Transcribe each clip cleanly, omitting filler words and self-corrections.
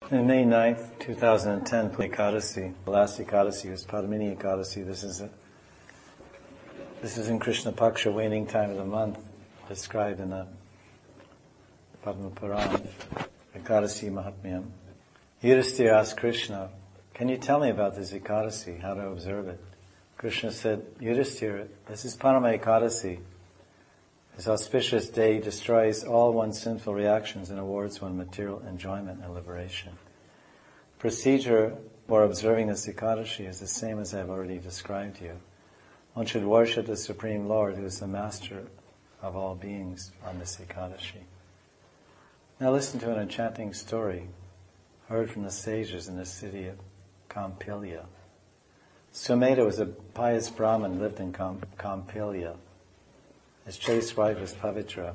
On May 9th, 2010, Ekadasi. The last Ekadasi was Padmini Ekadasi. This is in Krishna Paksha, waning time of the month, described in the Padma Purana, Ekadasi Mahatmyam. Yudhisthira asked Krishna, "Can you tell me about this Ekadasi, how to observe it?" Krishna said, "Yudhisthira, this is Parama Ekadasi. This auspicious day destroys all one's sinful reactions and awards one material enjoyment and liberation. Procedure for observing this Ekadashi is the same as I have already described to you. One should worship the Supreme Lord, who is the master of all beings, on this Ekadashi." Now listen to an enchanting story heard from the sages in the city of Kampilya. Sumedha was a pious Brahmin who lived in Kampilya. His chaste wife was Pavitra.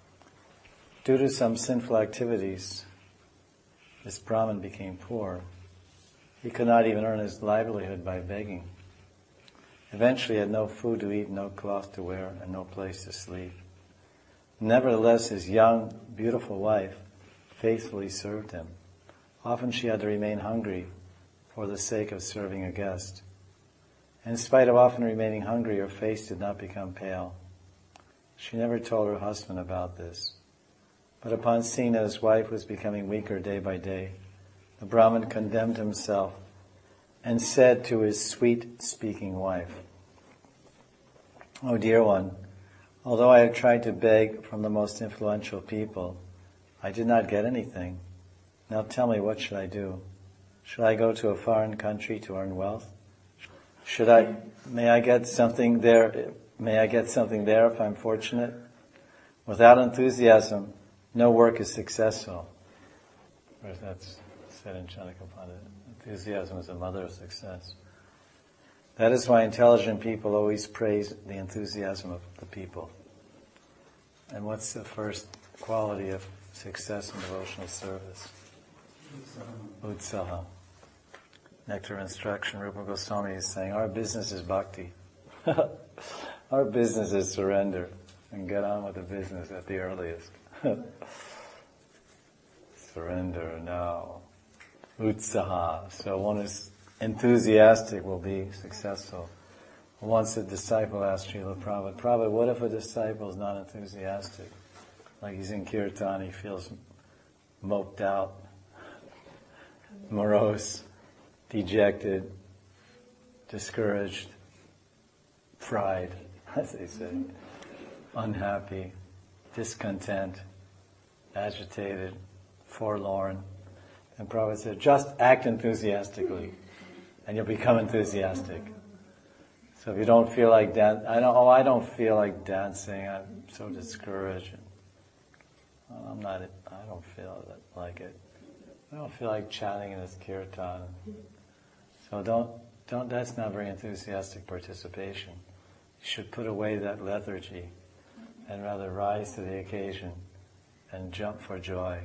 Due to some sinful activities, this Brahmin became poor. He could not even earn his livelihood by begging. Eventually he had no food to eat, no cloth to wear, and no place to sleep. Nevertheless, his young, beautiful wife faithfully served him. Often she had to remain hungry for the sake of serving a guest. In spite of often remaining hungry, her face did not become pale. She never told her husband about this. But upon seeing that his wife was becoming weaker day by day, the Brahmin condemned himself and said to his sweet-speaking wife, "Oh dear one, although I have tried to beg from the most influential people, I did not get anything. Now tell me, what should I do? Should I go to a foreign country to earn wealth? May I get something there if I'm fortunate? Without enthusiasm, no work is successful." Whereas that's said in Chanakapanda. Enthusiasm is the mother of success. That is why intelligent people always praise the enthusiasm of the people. And what's the first quality of success in devotional service? Utsaha. Nectar of Instruction, Rupa Goswami is saying, our business is bhakti. Our business is surrender and get on with the business at the earliest. Surrender now. Utsaha. So one is enthusiastic, will be successful. Once a disciple asked Srila Prabhupada, what if a disciple is not enthusiastic? Like he's in kirtan, he feels moped out, morose, dejected, discouraged, fried, as they say, unhappy, discontent, agitated, forlorn. And Prabhupada said, just act enthusiastically, and you'll become enthusiastic. So if you don't feel like I don't feel like dancing, I'm so discouraged. I don't feel like it. I don't feel like chanting in this kirtan. So don't, that's not very enthusiastic participation. You should put away that lethargy and rather rise to the occasion and jump for joy.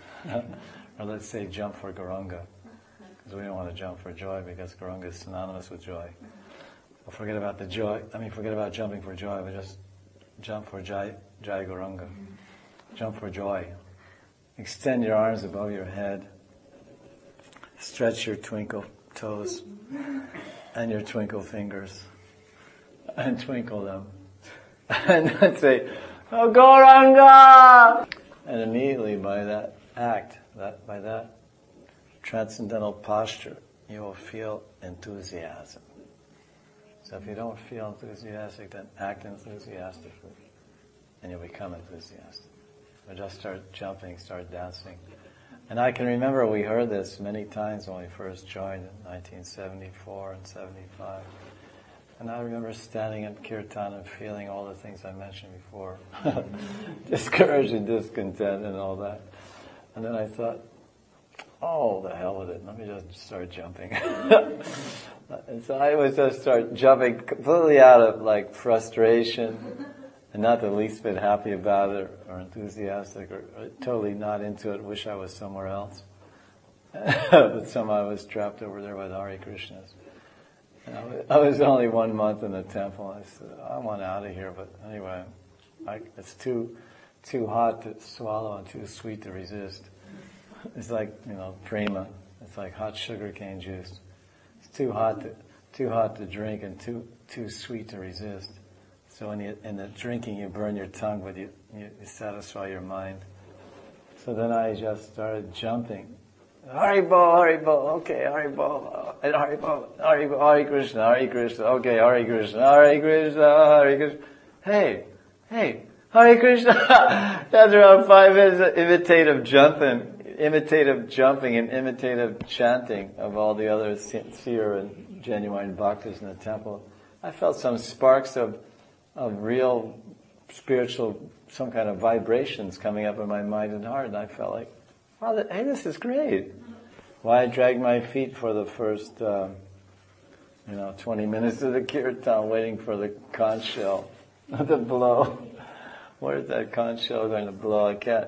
Or let's say jump for Gauranga. Because we don't want to jump for joy because Gauranga is synonymous with joy. Well, forget about jumping for joy, but just jump for Jai Gauranga. Jump for joy. Extend your arms above your head. Stretch your twinkle toes and your twinkle fingers and twinkle them. And then say, "Oh, Gauranga!" And immediately by that act, by that transcendental posture, you will feel enthusiasm. So if you don't feel enthusiastic, then act enthusiastically, and you'll become enthusiastic. So just start jumping, start dancing. And I can remember we heard this many times when we first joined in 1974 and 75. And I remember standing at kirtan and feeling all the things I mentioned before. Discouraged and discontent and all that. And then I thought, oh, the hell with it. Let me just start jumping. And so I would just start jumping completely out of frustration and not the least bit happy about it or enthusiastic or totally not into it, wish I was somewhere else. But somehow I was trapped over there with Hare Krishnas. And I was only 1 month in the temple. I said, I want out of here, but anyway, it's too hot to swallow and too sweet to resist. It's like, prema. It's like hot sugar cane juice. It's too hot to drink and too sweet to resist. So in the drinking you burn your tongue, but you satisfy your mind. So then I just started jumping. Haribo, Haribo, okay, Haribo, Haribo, Hare Krishna, okay, Hare Krishna, Hare Krishna, Hare Krishna. Hey, Hare Krishna. That's around 5 minutes of imitative jumping and imitative chanting of all the other sincere and genuine bhaktas in the temple. I felt some sparks of real spiritual, some kind of vibrations coming up in my mind and heart, and I felt like, wow, hey, this is great. Why I dragged my feet for the first, 20 minutes of the kirtan, waiting for the conch shell to blow. Where's that conch shell going to blow? I can't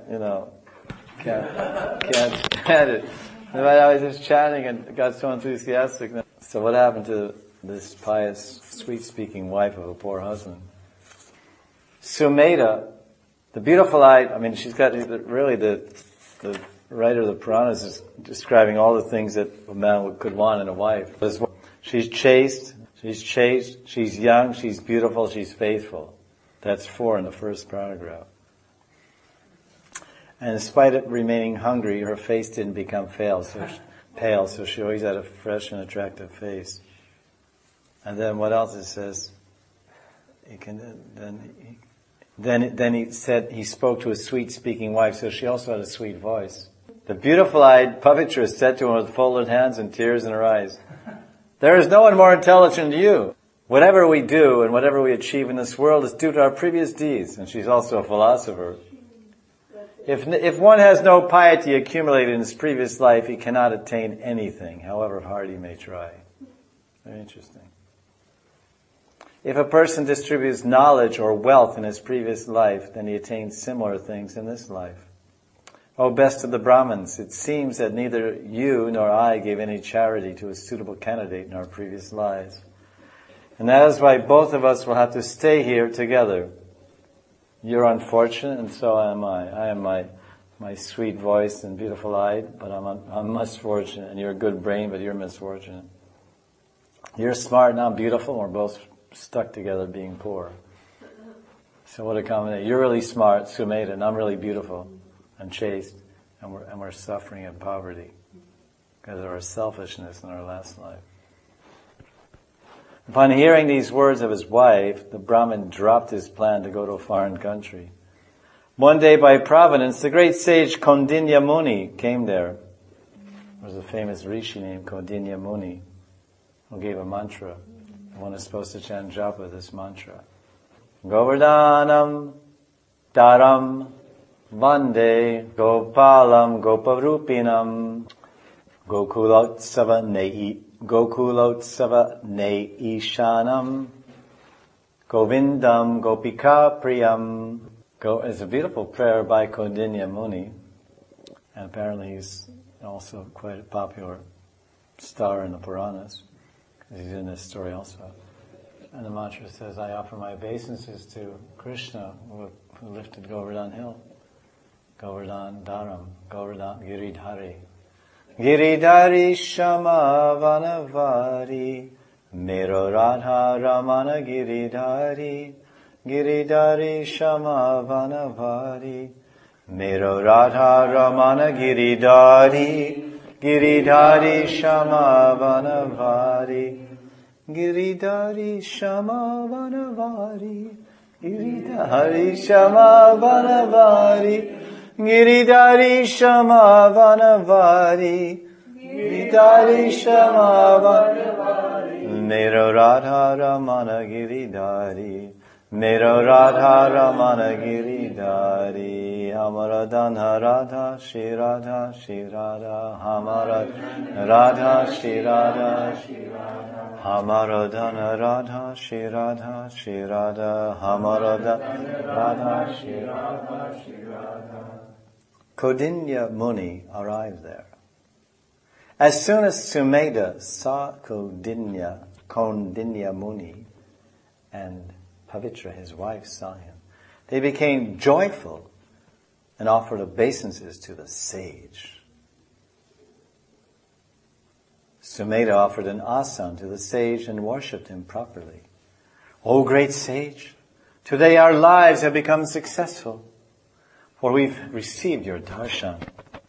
stand it. And I was just chatting and got so enthusiastic. So what happened to this pious, sweet-speaking wife of a poor husband? Sumedha, the beautiful-eyed, she's got really the writer of the Puranas is describing all the things that a man could want in a wife. She's chaste, she's young, she's beautiful, she's faithful. That's 4 in the first paragraph. And in spite of remaining hungry, her face didn't become pale, so she always had a fresh and attractive face. And then what else it says? Then he said he spoke to a sweet-speaking wife, so she also had a sweet voice. The beautiful-eyed Pavitra said to him with folded hands and tears in her eyes, "There is no one more intelligent than you. Whatever we do and whatever we achieve in this world is due to our previous deeds." And she's also a philosopher. If one has no piety accumulated in his previous life, he cannot attain anything, however hard he may try. Very interesting. If a person distributes knowledge or wealth in his previous life, then he attains similar things in this life. O best of the Brahmins, it seems that neither you nor I gave any charity to a suitable candidate in our previous lives. And that is why both of us will have to stay here together. You're unfortunate, and so am I. I am my sweet voice and beautiful eye, but I'm misfortunate. And you're a good brain, but you're misfortunate. You're smart and I'm beautiful, and we're both stuck together being poor. So what a combination. You're really smart, Sumedha, and I'm really beautiful and chaste, and we're suffering in poverty because of our selfishness in our last life. Upon hearing these words of his wife, the Brahmin dropped his plan to go to a foreign country. One day, by providence, the great sage Kaundinya Muni came there. There was a famous rishi named Kaundinya Muni who gave a mantra. One is supposed to chant japa, this mantra. Govardhanam Dharam Vande Gopalam Goparupinam Gokulotsava Neishanam Govindam Gopika Priyam. It's a beautiful prayer by Kaundinya Muni, and apparently he's also quite a popular star in the Puranas. He's in this story also. And the mantra says, I offer my obeisances to Krishna, who lifted Govardhan Hill. Govardhan Dharam, Govardhan Giridhari. Giridhari Shama Vanavari, Mero Radha Ramana Giridhari. Giridhari Shama Vanavari, Mero Radha Ramana Giridhari. Giridhari Shama Vanavari, Giridhari Shama Vanavari, Giridhari Shama Vanavari, Giridhari Shama Vanavari, Giridhari Shama Vanavari, Mero Radha Ramana Giridhari, Mero Radha Ramana Giridhari. Hamaradana Radha Shri Radha Shri Radha Hamaradana Radha Shri Radha Shri Radha Hamaradana Radha Shri Radha Shri Radha Hamaradana Radha Shri Radha Shri Radha. Kaundinya Muni arrived there. As soon as Sumedha saw Kaundinya Muni and Pavitra, his wife, saw him, they became joyful and offered obeisances to the sage. Sumedha offered an asana to the sage and worshipped him properly. O great sage, today our lives have become successful, for we've received your darshan.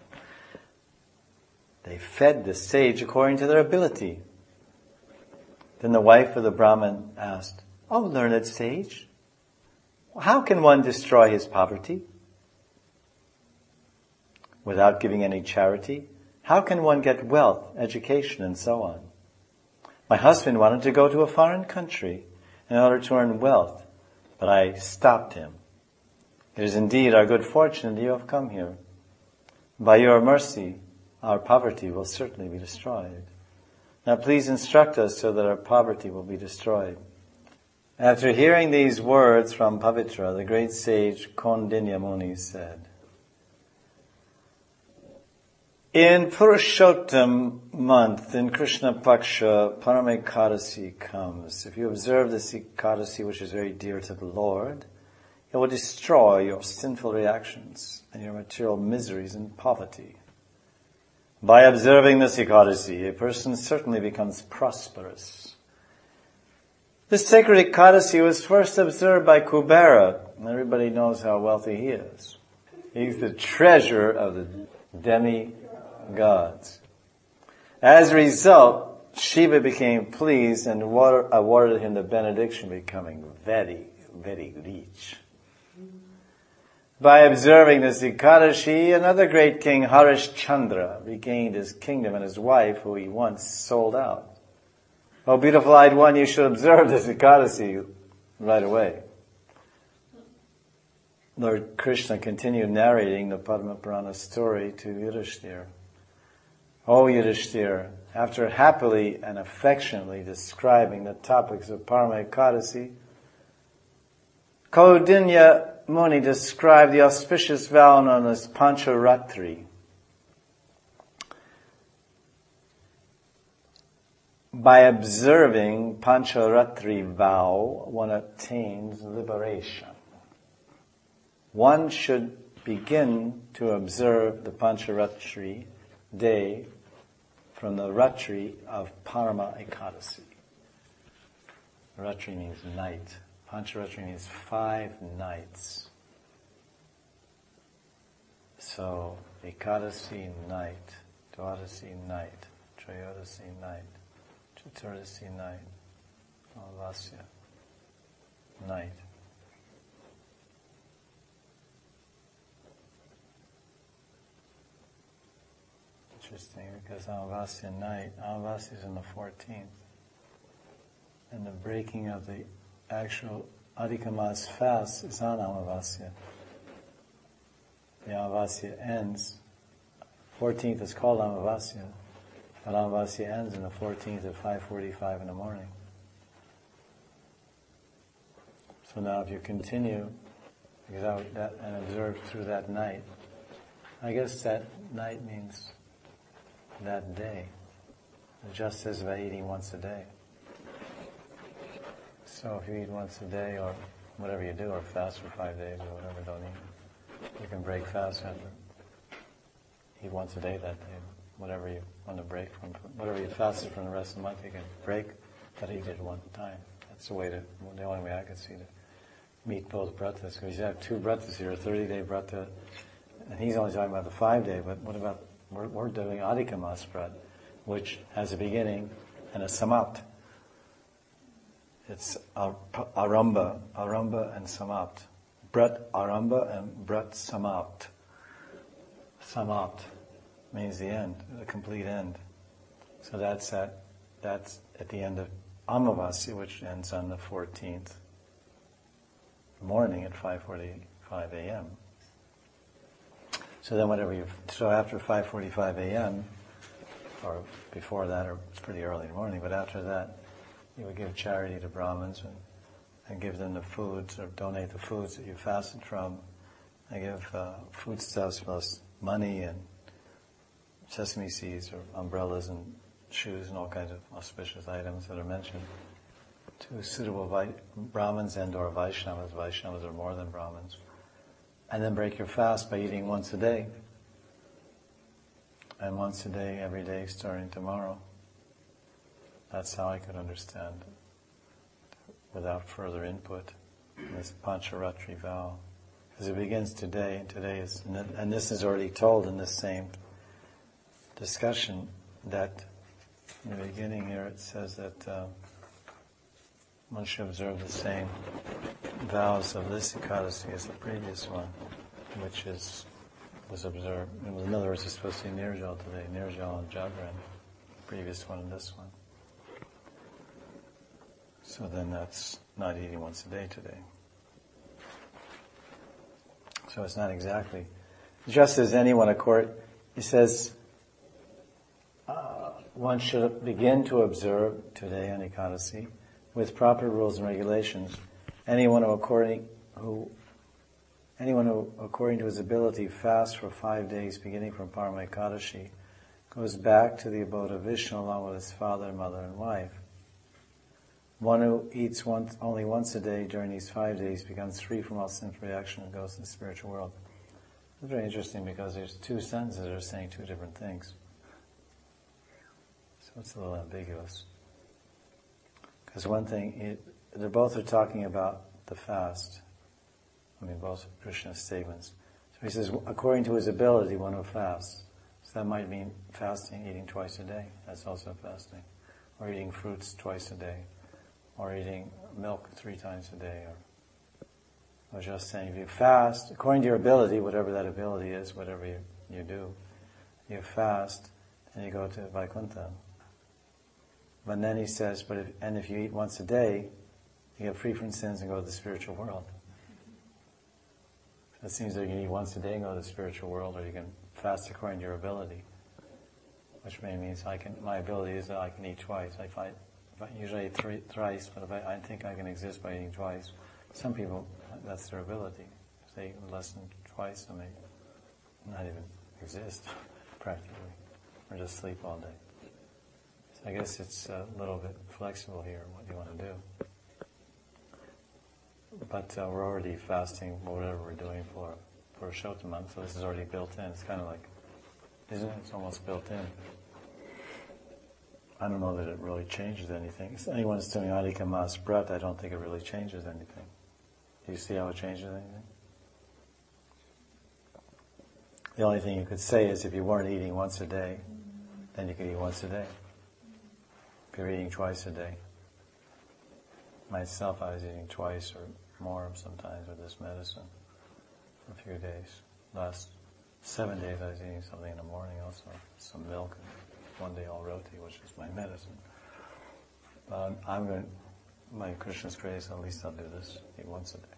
They fed the sage according to their ability. Then the wife of the Brahmin asked, O learned sage, how can one destroy his poverty? Without giving any charity, how can one get wealth, education, and so on? My husband wanted to go to a foreign country in order to earn wealth, but I stopped him. It is indeed our good fortune that you have come here. By your mercy, our poverty will certainly be destroyed. Now please instruct us so that our poverty will be destroyed. After hearing these words from Pavitra, the great sage Kaundinya Muni said, in Purushottam month, in Krishna Paksha, Paramekadasi comes. If you observe this Ekadasi, which is very dear to the Lord, it will destroy your sinful reactions and your material miseries and poverty. By observing this Ekadasi, a person certainly becomes prosperous. This sacred Ekadasi was first observed by Kubera, and everybody knows how wealthy he is. He's the treasurer of the demigods. As a result, Shiva became pleased and awarded him the benediction, becoming very, very rich. By observing this Ekadashi, another great king, Harishchandra, regained his kingdom and his wife, who he once sold out. Oh, beautiful-eyed one, you should observe this Ekadasi right away. Lord Krishna continued narrating the Padma Purana story to Yudhishthira. O Yudhishthira, after happily and affectionately describing the topics of Parama Ekadasi, Kaundinya Muni described the auspicious vow known as Pancharatri. By observing Pancharatri vow, one attains liberation. One should begin to observe the Pancharatri day from the Ratri of Parama Ekadasi. Ratri means night. Pancharatri means 5 nights. So, Ekadasi night, Dwadasi night, Trayodasi night, Chaturdasi night, Amavasya night. Interesting, because Amavasya night, Amavasya is on the 14th. And the breaking of the actual Adhika Mas fast is on Amavasya. The Amavasya ends, 14th is called Amavasya, but Amavasya ends on the 14th at 5:45 in the morning. So now if you continue and observe through that night, I guess that night means that day, just as by eating once a day. So if you eat once a day, or whatever you do, or fast for 5 days, or whatever, don't eat, you can break fast after. Eat once a day that day, whatever you want to break from, whatever you fasted from the rest of the month, you can break, but eat it one time. That's the only way I could see to meet both bratas, because you have 2 bratas here, a 30-day brata, and he's only talking about the 5-day, but what about, we're doing Adhika Mas Brat, which has a beginning and a samapt. It's Aramba and Samapt. Brat Aramba and Brat Samapt. Samapt means the end, the complete end. So that's at the end of Amavasya, which ends on the 14th morning at 5:45 a.m. So then so after 5:45 a.m., or before that, or it's pretty early in the morning, but after that, you would give charity to Brahmins and give them the foods, or donate the foods that you fasted from, and give foodstuffs plus money and sesame seeds or umbrellas and shoes and all kinds of auspicious items that are mentioned to suitable Brahmins and or Vaishnavas. Vaishnavas are more than Brahmins. And then break your fast by eating once a day. And once a day, every day, starting tomorrow. That's how I could understand without further input this Pancharatri vow. Because it begins today, and today is, and this is already told in this same discussion, that in the beginning here it says that one should observe the same vows of this Ekadasi as the previous one, which was observed. In other words, it's supposed to be Nirjal today, Nirjal and Jagran, the previous one and this one. So then that's not eating once a day today. So it's not exactly. Just as anyone he says, one should begin to observe today on Ekadasi with proper rules and regulations. Anyone who according to his ability fasts for 5 days beginning from Parama Ekadashi goes back to the abode of Vishnu along with his father, mother, and wife. One who eats only once a day during these 5 days becomes free from all sinful reaction and goes to the spiritual world. It's very interesting because there's two sentences that are saying two different things. So it's a little ambiguous. Because one thing, they both are talking about the fast. I mean, both Krishna's statements. So he says, according to his ability, one who fasts. So that might mean fasting, eating twice a day. That's also fasting. Or eating fruits twice a day. Or eating milk 3 times a day. Or just saying, if you fast, according to your ability, whatever that ability is, whatever you do, you fast, and you go to Vaikuntha. But then he says, if you eat once a day, you get free from sins and go to the spiritual world. So it seems like you can eat once a day and go to the spiritual world, or you can fast according to your ability. Which maybe means my ability is that I can eat twice. I usually eat thrice, but if I think I can exist by eating twice. Some people, that's their ability. If they eat less than twice, then they not even exist, practically. Or just sleep all day. So I guess it's a little bit flexible here, what you want to do. But we're already fasting, whatever we're doing for Shothaman, so this is already built in. It's kind of like, isn't it? It's almost built in. I don't know that it really changes anything. If anyone's doing Adhika Mas Brat, I don't think it really changes anything. Do you see how it changes anything? The only thing you could say is if you weren't eating once a day, then you could eat once a day. If you're eating twice a day. Myself, I was eating twice or more sometimes with this medicine for a few days. Last 7 days I was eating something in the morning also, some milk, and one day all roti, which is my medicine. But my Krishna's grace, at least I'll do this, eat once a day.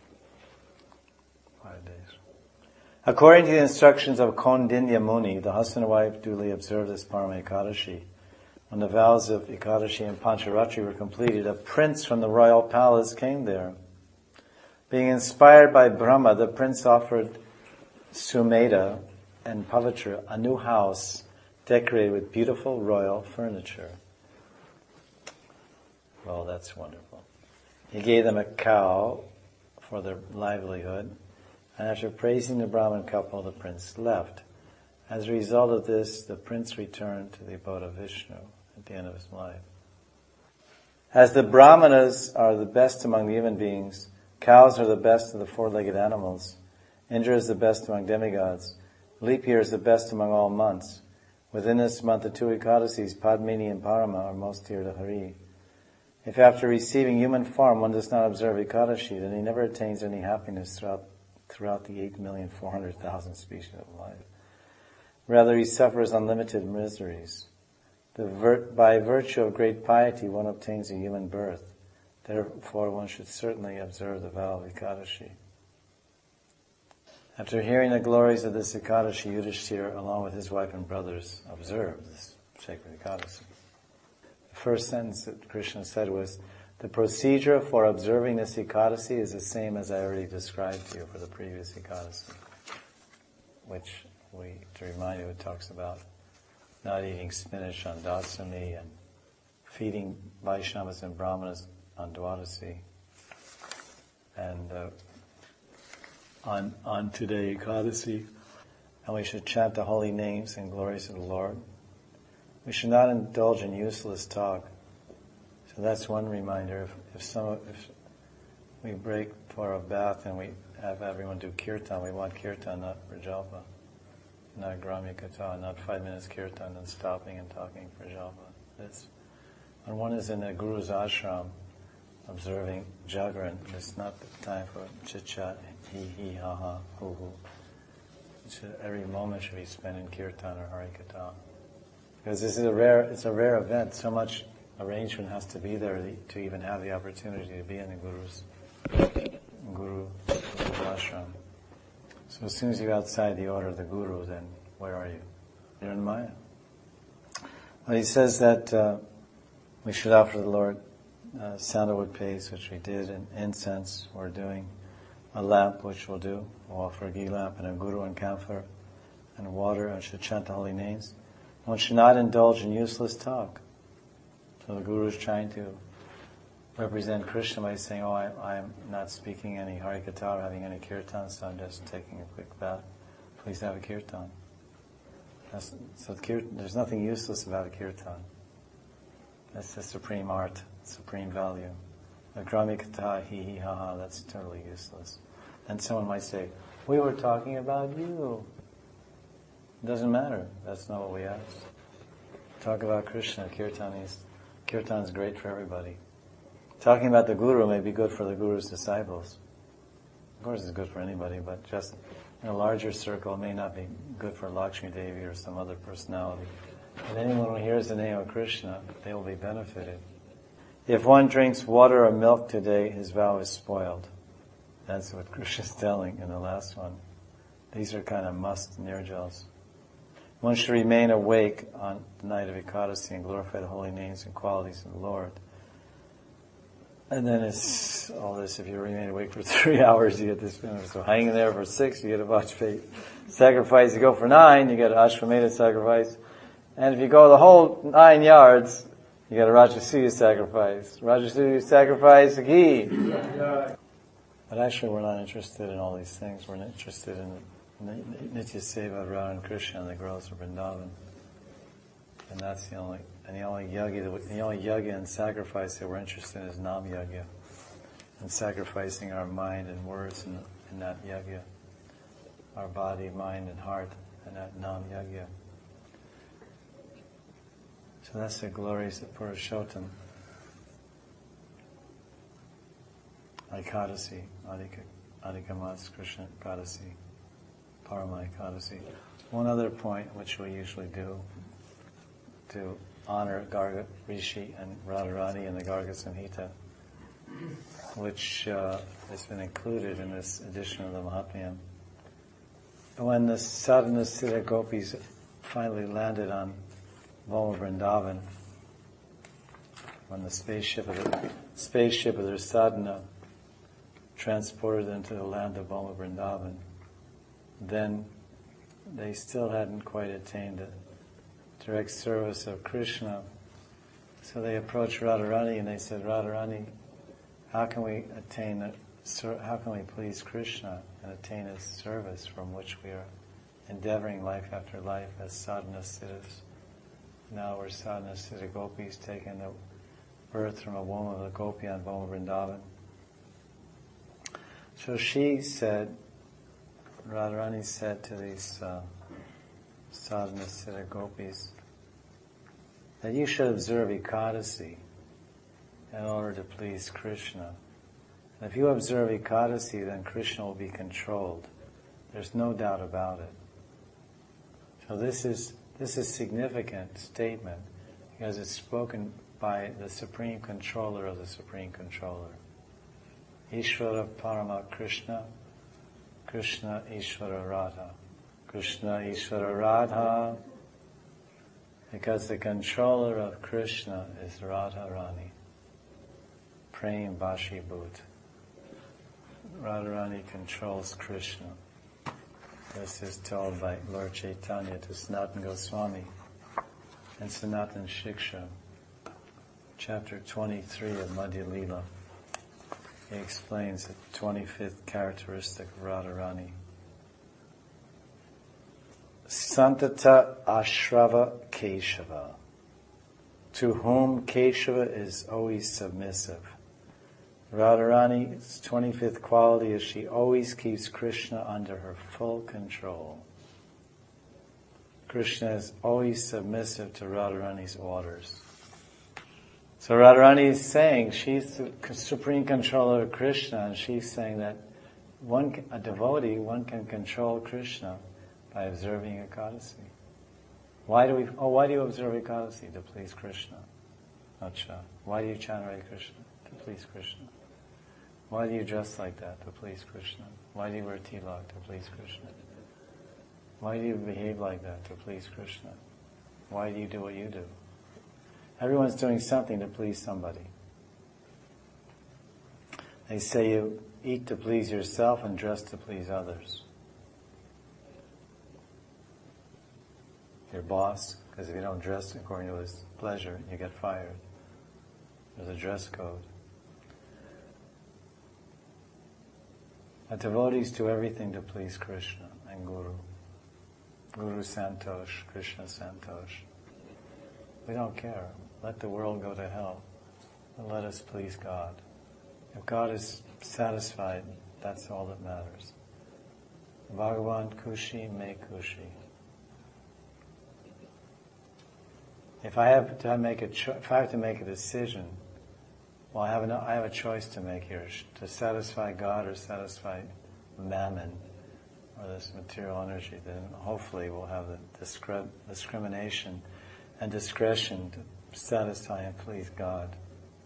5 days. According to the instructions of Kaundinya Muni, the husband and wife duly observed this Parama Ekadashi. When the vows of Ekadashi and Pancharatri were completed, a prince from the royal palace came there. Being inspired by Brahma, the prince offered Sumedha and Pavitra a new house decorated with beautiful royal furniture. Well, that's wonderful. He gave them a cow for their livelihood, and after praising the Brahmin couple, the prince left. As a result of this, the prince returned to the abode of Vishnu at the end of his life. As the Brahmanas are the best among the human beings, cows are the best of the 4-legged animals, Indra is the best among demigods, leap year is the best among all months. Within this month, the 2 Ekadasis, Padmini and Parama, are most dear to Hari. If after receiving human form one does not observe Ekadashi, then he never attains any happiness throughout the 8,400,000 species of life. Rather, he suffers unlimited miseries. By virtue of great piety, one obtains a human birth. Therefore, one should certainly observe the vow of Ekadashi. After hearing the glories of this Ekadashi, Yudhishthira, along with his wife and brothers, observed this sacred Ekadashi. The first sentence that Krishna said was, the procedure for observing this Ekadashi is the same as I already described to you for the previous Ekadashi, which, to remind you, it talks about not eating spinach on Dasami and feeding Vaishnavas and Brahmanas on Dwadasi. And on today Ekadasi, and we should chant the holy names and glories of the Lord. We should not indulge in useless talk. So that's one reminder. If we break for a bath and we have everyone do kirtan, we want kirtan, not prajalpa, not gramya katha, not 5 minutes kirtan and stopping and talking prajalpa. When one is in a guru's ashram, observing Jagran, it's not the time for chit-chat, he, ha, ha, hoo, hoo. Every moment should be spent in kirtan or harikatha. Because this is it's a rare event. So much arrangement has to be there to even have the opportunity to be in the Guru's ashram. So as soon as you're outside the order of the Guru, then where are you? You're in Maya. Well, he says that we should offer the Lord sandalwood paste, which we did, and incense we're doing, a lamp, which we'll do. We'll offer a ghee lamp and a guru and camphor and water, and should chant the holy names. One should not indulge in useless talk. So the Guru is trying to represent Krishna by saying, I'm not speaking any harikatha or having any kirtan, so I'm just taking a quick bath. Please have a kirtan. There's nothing useless about a kirtan. That's the supreme art, supreme value. The gramya katha, he, ha, ha, that's totally useless. And someone might say, we were talking about you. It doesn't matter. That's not what we asked. Talk about Krishna. Kirtan is great for everybody. Talking about the Guru may be good for the Guru's disciples. Of course it's good for anybody, but just in a larger circle it may not be good for Lakshmi Devi or some other personality. But anyone who hears the name of Krishna, they will be benefited. If one drinks water or milk today, his vow is spoiled. That's what Krishna is telling in the last one. These are kind of must nirjals. One should remain awake on the night of Ekadasi and glorify the holy names and qualities of the Lord. And then it's all this, if you remain awake for 3 hours, you get this benefit. So hanging there for 6, you get a Vajpayee sacrifice. You go for 9, you get an Ashwamedha sacrifice. And if you go the whole 9 yards, you get a Rajasuya sacrifice. Rajasuya sacrifice, a ghee. But actually we're not interested in all these things. We're interested in Nitya Seva of Radha and Krishna and the growth of Vrindavan. And that's the only yagya and sacrifice that we're interested in is Nam Yagya. And sacrificing our mind and words in that yagya. Our body, mind, and heart in that Nam Yagya. So that's the glories of Purushottam. Ekadasi, Adhika Mas, Krishna Ekadasi, Parama Ekadasi. One other point which we usually do to honor Garga Rishi and Radharani in the Garga Samhita, which has been included in this edition of the Mahatmyam. When the Sadhana Siddha Gopis finally landed on Boma Vrindavan, when the spaceship of their sadhana transported them to the land of Boma Vrindavan, then they still hadn't quite attained the direct service of Krishna. So they approached Radharani and they said, Radharani, how can we please Krishna and attain His service from which we are endeavoring life after life as sadhana siddhas? Now we're sadhana siddha gopis taking the birth from a womb of a gopi on Boma Vrindavan. So she said, Radharani said to these sadhana siddha gopis, that you should observe Ekadasi in order to please Krishna. And if you observe Ekadasi, then Krishna will be controlled. There's no doubt about it. So this is a significant statement because it's spoken by the Supreme Controller of the Supreme Controller. Ishvara Parama Krishna, Krishna Ishvara Radha. Krishna Ishvara Radha, because the controller of Krishna is Radharani. Prem Bashi Bhut. Radharani controls Krishna. This is told by Lord Chaitanya to Sanatana Goswami in Sanatana Shiksha, chapter 23 of Madhya Lila. He explains the 25th characteristic of Radharani. Santata Ashrava Keshava to whom Keshava is always submissive. Radharani's 25th quality is she always keeps Krishna under her full control. Krishna is always submissive to Radharani's orders. So Radharani is saying she's the supreme controller of Krishna, and she's saying that a devotee, one can control Krishna by observing Ekadasi. Why do you observe Ekadasi? To please Krishna. Acha. Why do you chant Hare Krishna? To please Krishna. Why do you dress like that? To please Krishna. Why do you wear tilak? To please Krishna. Why do you behave like that? To please Krishna. Why do you do what you do? Everyone's doing something to please somebody. They say you eat to please yourself and dress to please others. Your boss, because if you don't dress according to his pleasure, you get fired. There's a dress code. A devotees do everything to please Krishna and Guru. Guru Santosh, Krishna Santosh. We don't care. Let the world go to hell. And let us please God. If God is satisfied, that's all that matters. Bhagavan Kushi, me Kushi. If I have to make a decision, well, I have a choice to make here: to satisfy God or satisfy mammon, or this material energy. Then hopefully we'll have the discrimination and discretion to satisfy and please God.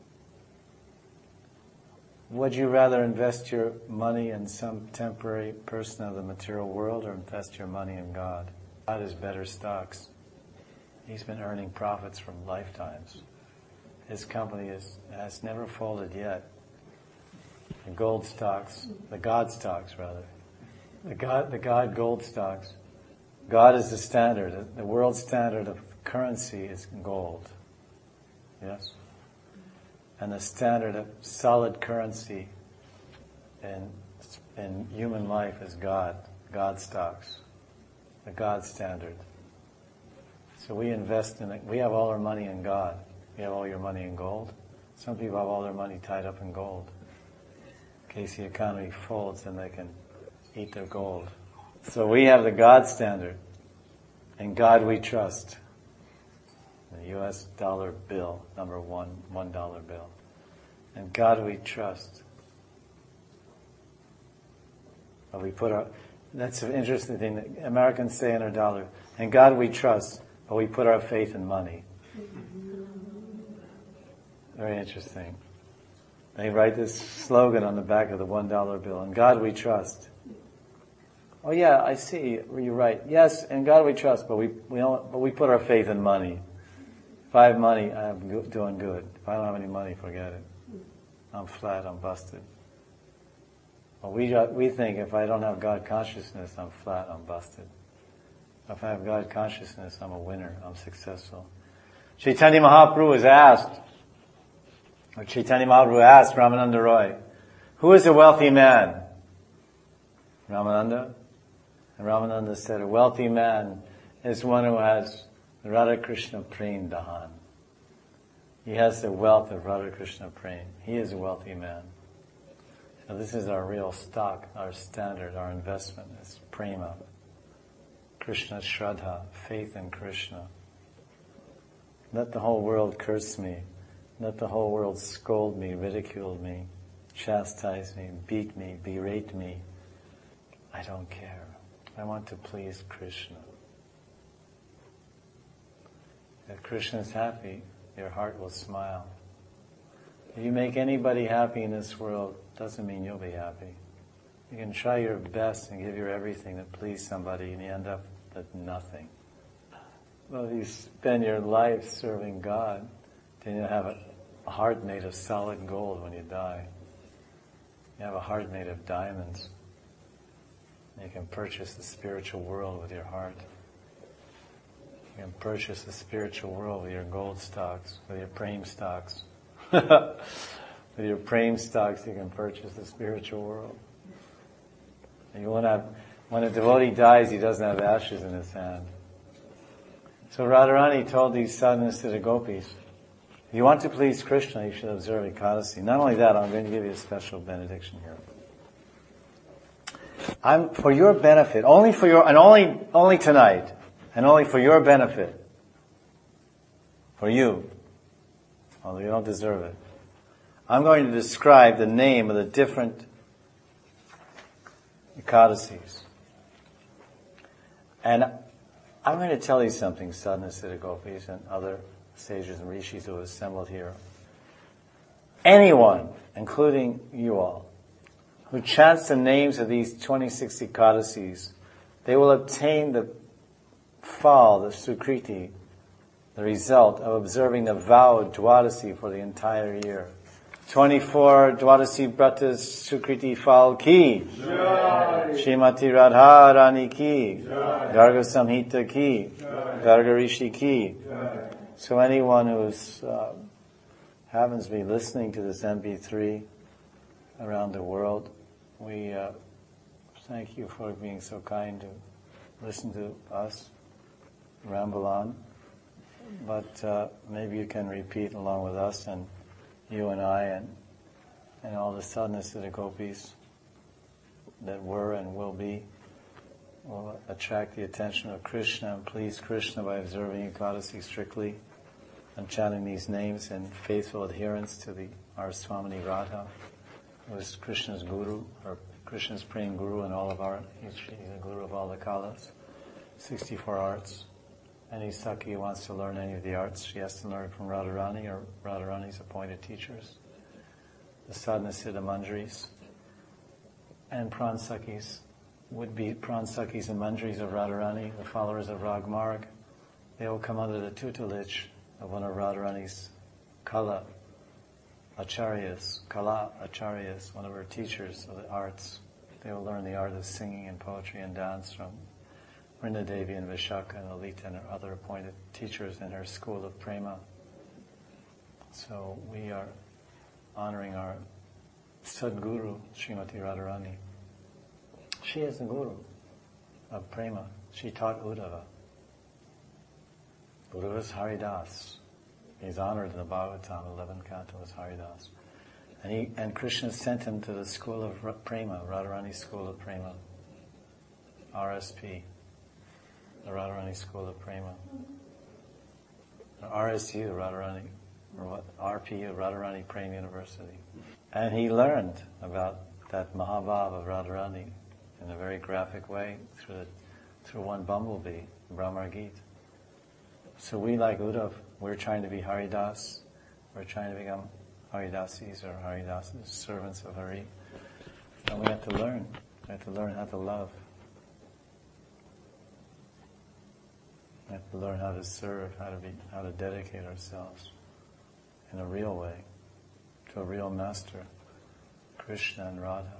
Would you rather invest your money in some temporary person of the material world, or invest your money in God? God is better stocks. He's been earning profits from lifetimes. His company has never folded yet. The gold stocks, the God stocks rather, the God gold stocks. God is the standard. The world standard of currency is gold. Yes? And the standard of solid currency in human life is God stocks, the God standard. So we invest in it. We have all our money in God. You have all your money in gold. Some people have all their money tied up in gold. In case the economy folds, then they can eat their gold. So we have the God standard. In God we trust. The U.S. dollar bill, number one, $1 bill. In God we trust. But that's an interesting thing that Americans say in our dollar. In God we trust, but we put our faith in money. Very interesting. They write this slogan on the back of the $1 bill. In God we trust. Oh yeah, I see. You're right. Yes, in God we trust, but we put our faith in money. If I have money, I'm doing good. If I don't have any money, forget it. I'm flat. I'm busted. Well, we think if I don't have God consciousness, I'm flat. I'm busted. If I have God consciousness, I'm a winner. I'm successful. Chaitanya Mahaprabhu asked Ramananda Roy, who is a wealthy man? Ramananda? And Ramananda said, a wealthy man is one who has Radha Krishna Prem Dahan. He has the wealth of Radha Krishna Prem. He is a wealthy man. So this is our real stock, our standard, our investment is prema. Krishna Shraddha, faith in Krishna. Let the whole world curse me. Let the whole world scold me, ridicule me, chastise me, beat me, berate me. I don't care. I want to please Krishna. If Krishna is happy, your heart will smile. If you make anybody happy in this world, doesn't mean you'll be happy. You can try your best and give your everything to please somebody, and you end up with nothing. Well, if you spend your life serving God, then you have a heart made of solid gold when you die. You have a heart made of diamonds. You can purchase the spiritual world with your heart. You can purchase the spiritual world with your gold stocks, with your prem stocks. With your prem stocks, you can purchase the spiritual world. And you won't have, when a devotee dies, he doesn't have ashes in his hand. So Radharani told these sadhanas to the gopis. If you want to please Krishna, you should observe Ekadasi. Not only that, I'm going to give you a special benediction here. I'm for your benefit, only tonight, and only for your benefit, for you, although you don't deserve it. I'm going to describe the name of the different Ekadasis. And I'm going to tell you something, Sadhana Siddha Gopis and other sages and rishis who have assembled here. Anyone, including you all, who chants the names of these 26 Ekadasis, they will obtain the phal, the sukriti, the result of observing the vowed Dwadasi for the entire year. 24 Dwadasi Bratas Sukriti Phal ki, Srimati Radha Rani ki, Garga Samhita ki, Garga Rishi ki. So anyone who's happens to be listening to this MP3 around the world, we thank you for being so kind to listen to us ramble on. But maybe you can repeat along with us, and you and I and all the Sadhana Siddha Gopis that were and will be will attract the attention of Krishna and please Krishna by observing Ekadasi strictly and chanting these names in faithful adherence to our Swamini Radha, who is Krishna's guru, or Krishna's praying guru in all of he's the guru of all the kalas, 64 arts. Any Sakhi who wants to learn any of the arts, she has to learn from Radharani or Radharani's appointed teachers. The Sadhana Siddha Manjaris and Pran-Sakhis would be Pran-Sakhis and Manjaris of Radharani, the followers of Ragmarg. They will come under the tutelage of one of Radharani's Kala Acharyas, one of her teachers of the arts. They will learn the art of singing and poetry and dance from Vrindadevi and Vishaka and Lalita and her other appointed teachers in her school of Prema. So we are honoring our Sadguru, Srimati Radharani. She is the guru of Prema. She taught Uddhava. Uddhava is Haridas. He's honored in the Bhagavatam, 11th canto as Haridas. And Krishna sent him to the school of Prema, Radharani school of Prema, RSP. The Radharani School of Prema. RSU, Radharani, or what? RPU, Radharani Prema University. And he learned about that Mahabhav of Radharani in a very graphic way through one bumblebee, Brahmar Gita. So we, like Uddhav, we're trying to be Haridas. We're trying to become Haridasis or Haridasas, servants of Hari. And we have to learn. We have to learn how to love. We have to learn how to serve, how to dedicate ourselves in a real way to a real master, Krishna and Radha.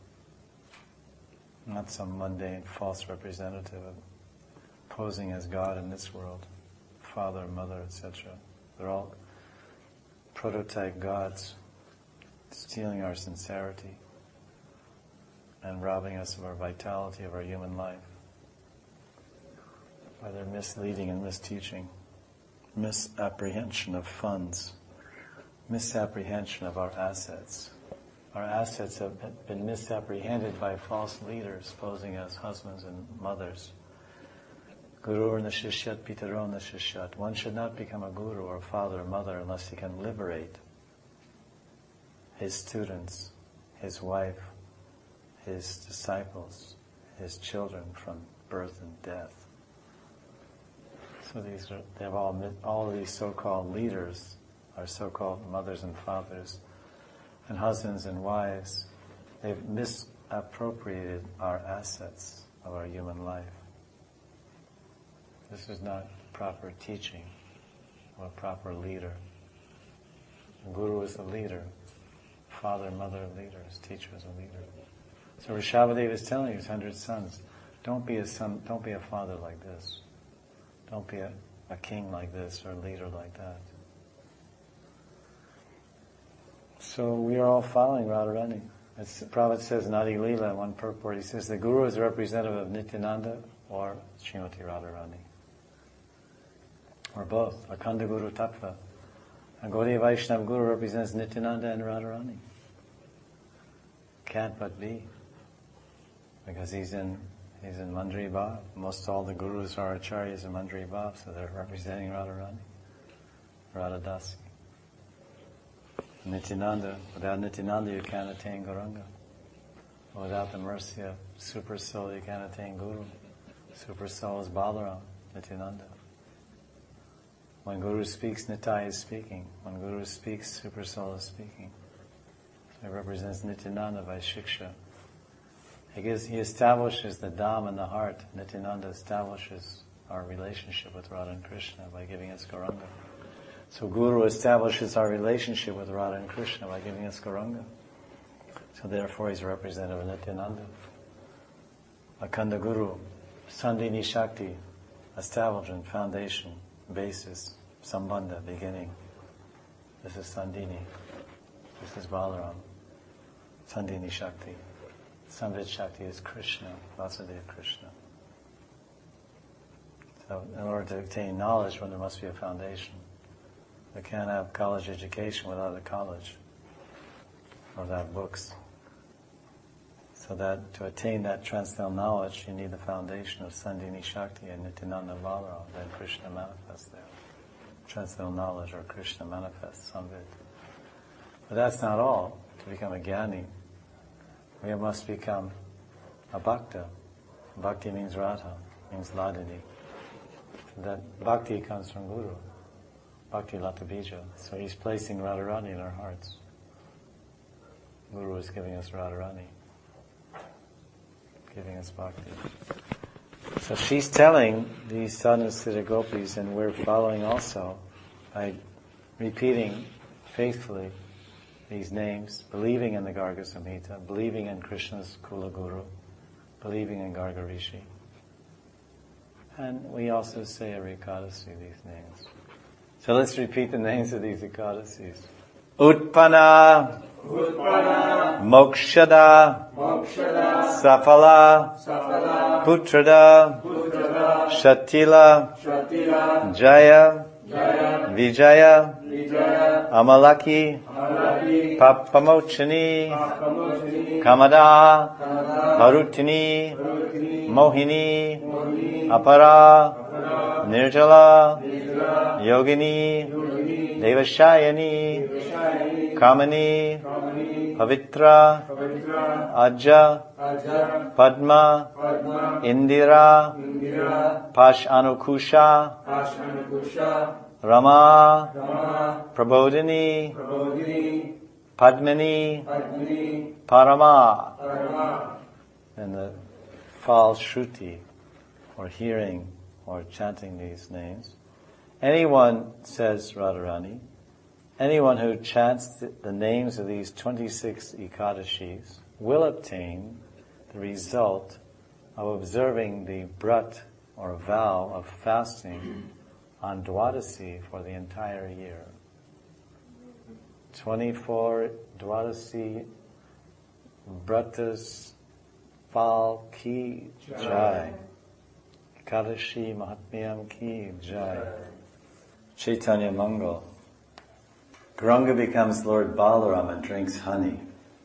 Not some mundane, false representative of posing as God in this world, father, mother, etc. They're all prototype gods, stealing our sincerity and robbing us of our vitality of our human life by their misleading and misteaching, misapprehension of funds, misapprehension of our assets. Our assets have been misapprehended by false leaders posing as husbands and mothers. Guru na shishyat pitaro na shishyat. One should not become a guru or a father or mother unless he can liberate his students, his wife, his disciples, his children from birth and death. So they have all of these so-called leaders, our so-called mothers and fathers, and husbands and wives. They've misappropriated our assets of our human life. This is not proper teaching or a proper leader. The guru is a leader. Father and mother are leaders. Teacher is a leader. So Rishabhadeva is telling his 100 sons, don't be a father like this. Don't be a king like this or a leader like that. So we are all following Radharani. As the Prabhupada says in Adi Leela in one purport, he says the Guru is a representative of Nityananda or Srimati Radharani. Or both, Akhanda Guru Tattva. A Gaudiya Vaishnava Guru represents Nityananda and Radharani. Can't but be. Because he's in Mandri Bhav. Most all the gurus are acharyas in Mandri Bhav, so they're representing Radharani, Radhadasi. Nityananda, without Nityananda you can't attain Gauranga. Without the mercy of Super Soul you can't attain Guru. Super Soul is Balaram, Nityananda. When Guru speaks, Nitai is speaking. When Guru speaks, Super Soul is speaking. So he represents Nityananda by Shiksha. He establishes the Dham in the heart. Nityananda establishes our relationship with Radha and Krishna by giving us Gauranga. So Guru establishes our relationship with Radha and Krishna by giving us Gauranga. So therefore he's representative of Nityananda. Akhanda Guru, Sandhini Shakti, establishment, foundation, basis, Sambandha, beginning. This is Sandhini. This is Balaram. Sandhini Shakti. Samvit Shakti is Krishna, Vasudeva Krishna. So in order to obtain knowledge, there must be a foundation. We can't have college education without a college, or without books. So that to attain that transcendental knowledge, you need the foundation of Sandhini Shakti and Nityananda Balaram. Then Krishna manifests there. Transcendental knowledge, or Krishna manifests, Samvit. But that's not all. To become a Jnani, we must become a Bhakta. Bhakti means Radha, means Ladini. That Bhakti comes from Guru. Bhakti Lata Bija. So he's placing Radharani in our hearts. Guru is giving us Radharani. Giving us Bhakti. So she's telling these Sadhusita Gopis, and we're following also by repeating faithfully these names, believing in the Garga Samhita, believing in Krishna's Kula Guru, believing in Garga Rishi. And we also say every Ekadasi these names. So let's repeat the names of these Ekadasis. Utpana, Mokshada, Safala, Putrada, Shatila, Jaya, Vijaya, Amalaki, Papamochani, Kamada, Bharutini, Mohini, Apara, Nirjala, Yogini, Devashayani, Kamani, Pavitra, Ajja, Padma, Indira, Pashanukusha, Rama, Prabodhini, Padmini, Parama. And the false Shruti, or hearing or chanting these names. Anyone, says Radharani, anyone who chants the names of these 26 Ekadashis will obtain the result of observing the Brat, or vow of fasting, on Dwadasi for the entire year. 24 Dwadasi Bratas Fal Ki Jai. Ekadashi Mahatmyam Ki Jai. Chaitanya Mangal. Gauranga becomes Lord Balaram and drinks honey.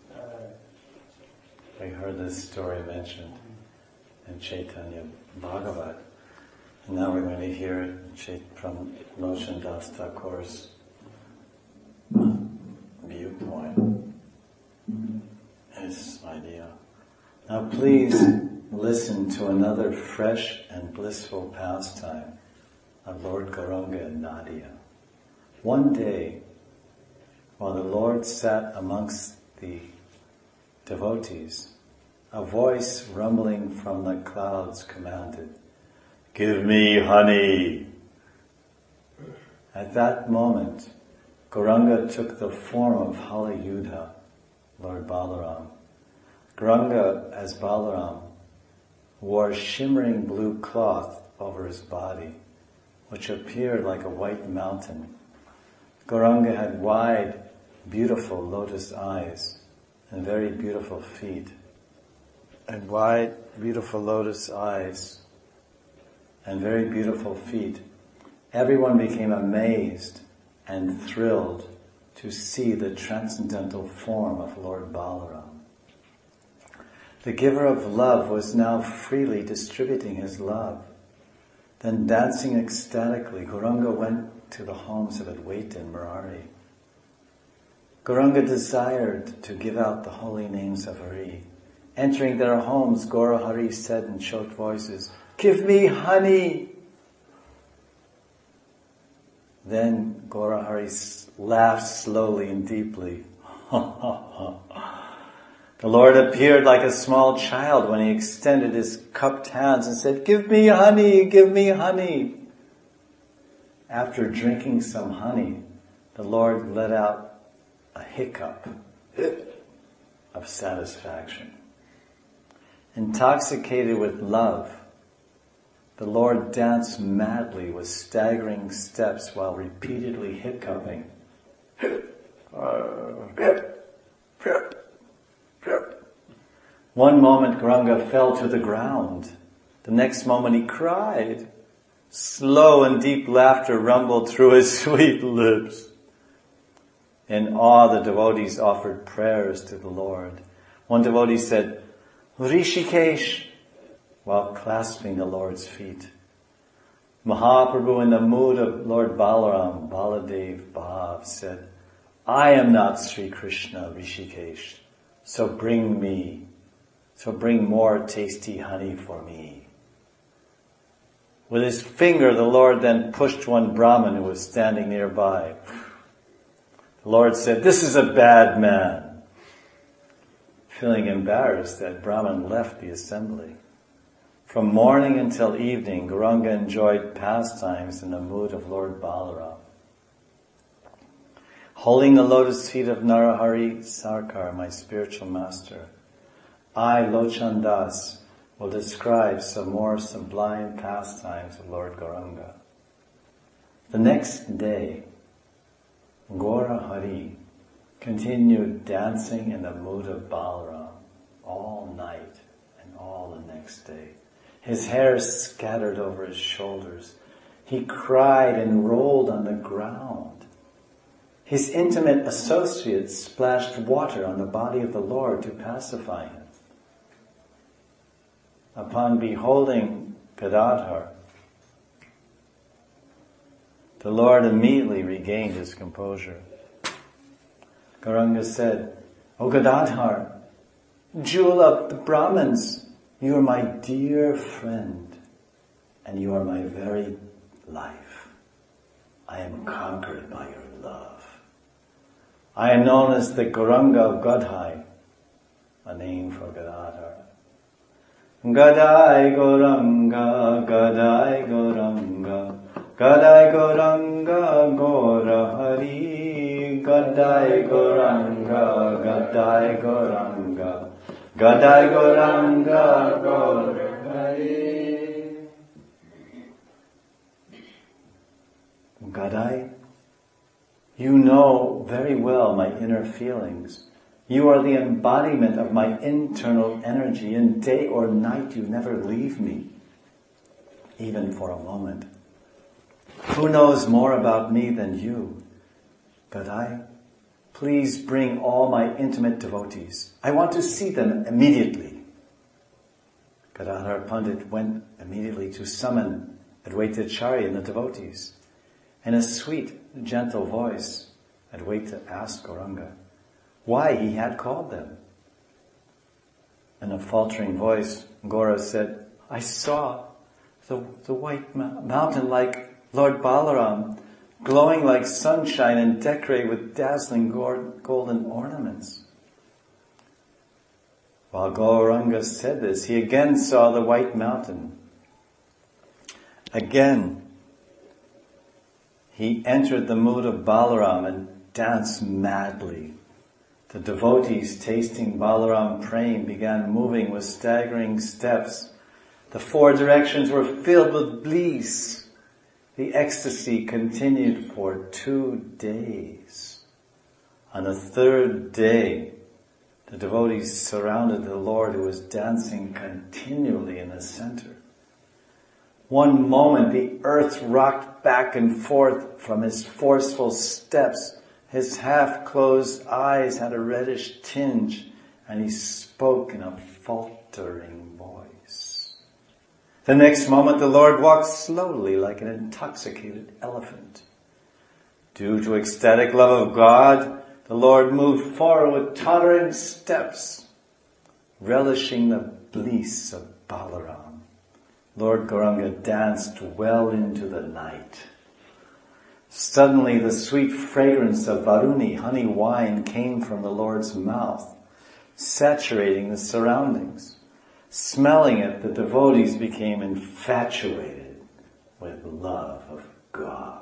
We heard this story mentioned in Chaitanya Bhagavat. And now we're going to hear it from Loshan Das Thakur's viewpoint, his idea. Now please listen to another fresh and blissful pastime of Lord Gauranga and Nadia. One day, while the Lord sat amongst the devotees, a voice rumbling from the clouds commanded, "Give me honey." At that moment, Gauranga took the form of Halayudha, Lord Balaram. Gauranga, as Balaram, wore shimmering blue cloth over his body, which appeared like a white mountain. Gauranga had wide, beautiful lotus eyes and very beautiful feet. And wide, beautiful lotus eyes and very beautiful feet. Everyone became amazed and thrilled to see the transcendental form of Lord Balaram. The giver of love was now freely distributing his love. Then dancing ecstatically, Gauranga went to the homes of Advaita and Murari. Gauranga desired to give out the holy names of Hari. Entering their homes, Gaurahari said in choked voices, "Give me honey!" Then Gaurahari laughed slowly and deeply. The Lord appeared like a small child when he extended his cupped hands and said, "Give me honey, give me honey." After drinking some honey, the Lord let out a hiccup of satisfaction. Intoxicated with love, the Lord danced madly with staggering steps while repeatedly hiccuping. One moment Gauranga fell to the ground. The next moment he cried. Slow and deep laughter rumbled through his sweet lips. In awe, the devotees offered prayers to the Lord. One devotee said, "Rishikesh," while clasping the Lord's feet. Mahaprabhu, in the mood of Lord Balaram, Baladev Bhav, said, "I am not Sri Krishna, Rishikesh, so bring more tasty honey for me." With his finger, the Lord then pushed one Brahmin who was standing nearby. The Lord said, "This is a bad man." Feeling embarrassed, that Brahmin left the assembly. From morning until evening, Gauranga enjoyed pastimes in the mood of Lord Balaram. Holding the lotus feet of Narahari Sarkar, my spiritual master, I, Lochan Das, will describe some more sublime pastimes of Lord Gauranga. The next day, Gaurahari continued dancing in the mood of Balaram all night and all the next day. His hair scattered over his shoulders. He cried and rolled on the ground. His intimate associates splashed water on the body of the Lord to pacify him. Upon beholding Gadadhar, the Lord immediately regained his composure. Gauranga said, "O Gadadhar, jewel of the Brahmins, you are my dear friend, and you are my very life. I am conquered by your love. I am known as the Gauranga of Gadhai," a name for Gadadhar. Gadai Gauranga, Gadai Gauranga, Gadai Gauranga, Gaurahari, Gadai Gauranga, Gadai Gauranga, Gadai Gauranga, Gaurahari. Gadai, you know very well my inner feelings. You are the embodiment of my internal energy. In day or night, you never leave me, even for a moment. Who knows more about me than you? Gadai, please bring all my intimate devotees. I want to see them immediately. Gadadhar Pandit went immediately to summon Advaita Acharya and the devotees. In a sweet, gentle voice, Advaita asked Gauranga why he had called them. In a faltering voice, Gaura said, "I saw the white mountain like Lord Balaram, glowing like sunshine and decorated with dazzling golden ornaments." While Gauranga said this, he again saw the white mountain. Again, he entered the mood of Balaram and danced madly. The devotees, tasting Balaram praying, began moving with staggering steps. The four directions were filled with bliss. The ecstasy continued for 2 days. On the third day, the devotees surrounded the Lord, who was dancing continually in the center. One moment the earth rocked back and forth from his forceful steps. His half-closed eyes had a reddish tinge, and he spoke in a faltering voice. The next moment the Lord walked slowly like an intoxicated elephant. Due to ecstatic love of God, the Lord moved forward with tottering steps, relishing the bliss of Balaram. Lord Gauranga danced well into the night. Suddenly the sweet fragrance of Varuni, honey wine, came from the Lord's mouth, saturating the surroundings. Smelling it, the devotees became infatuated with love of God.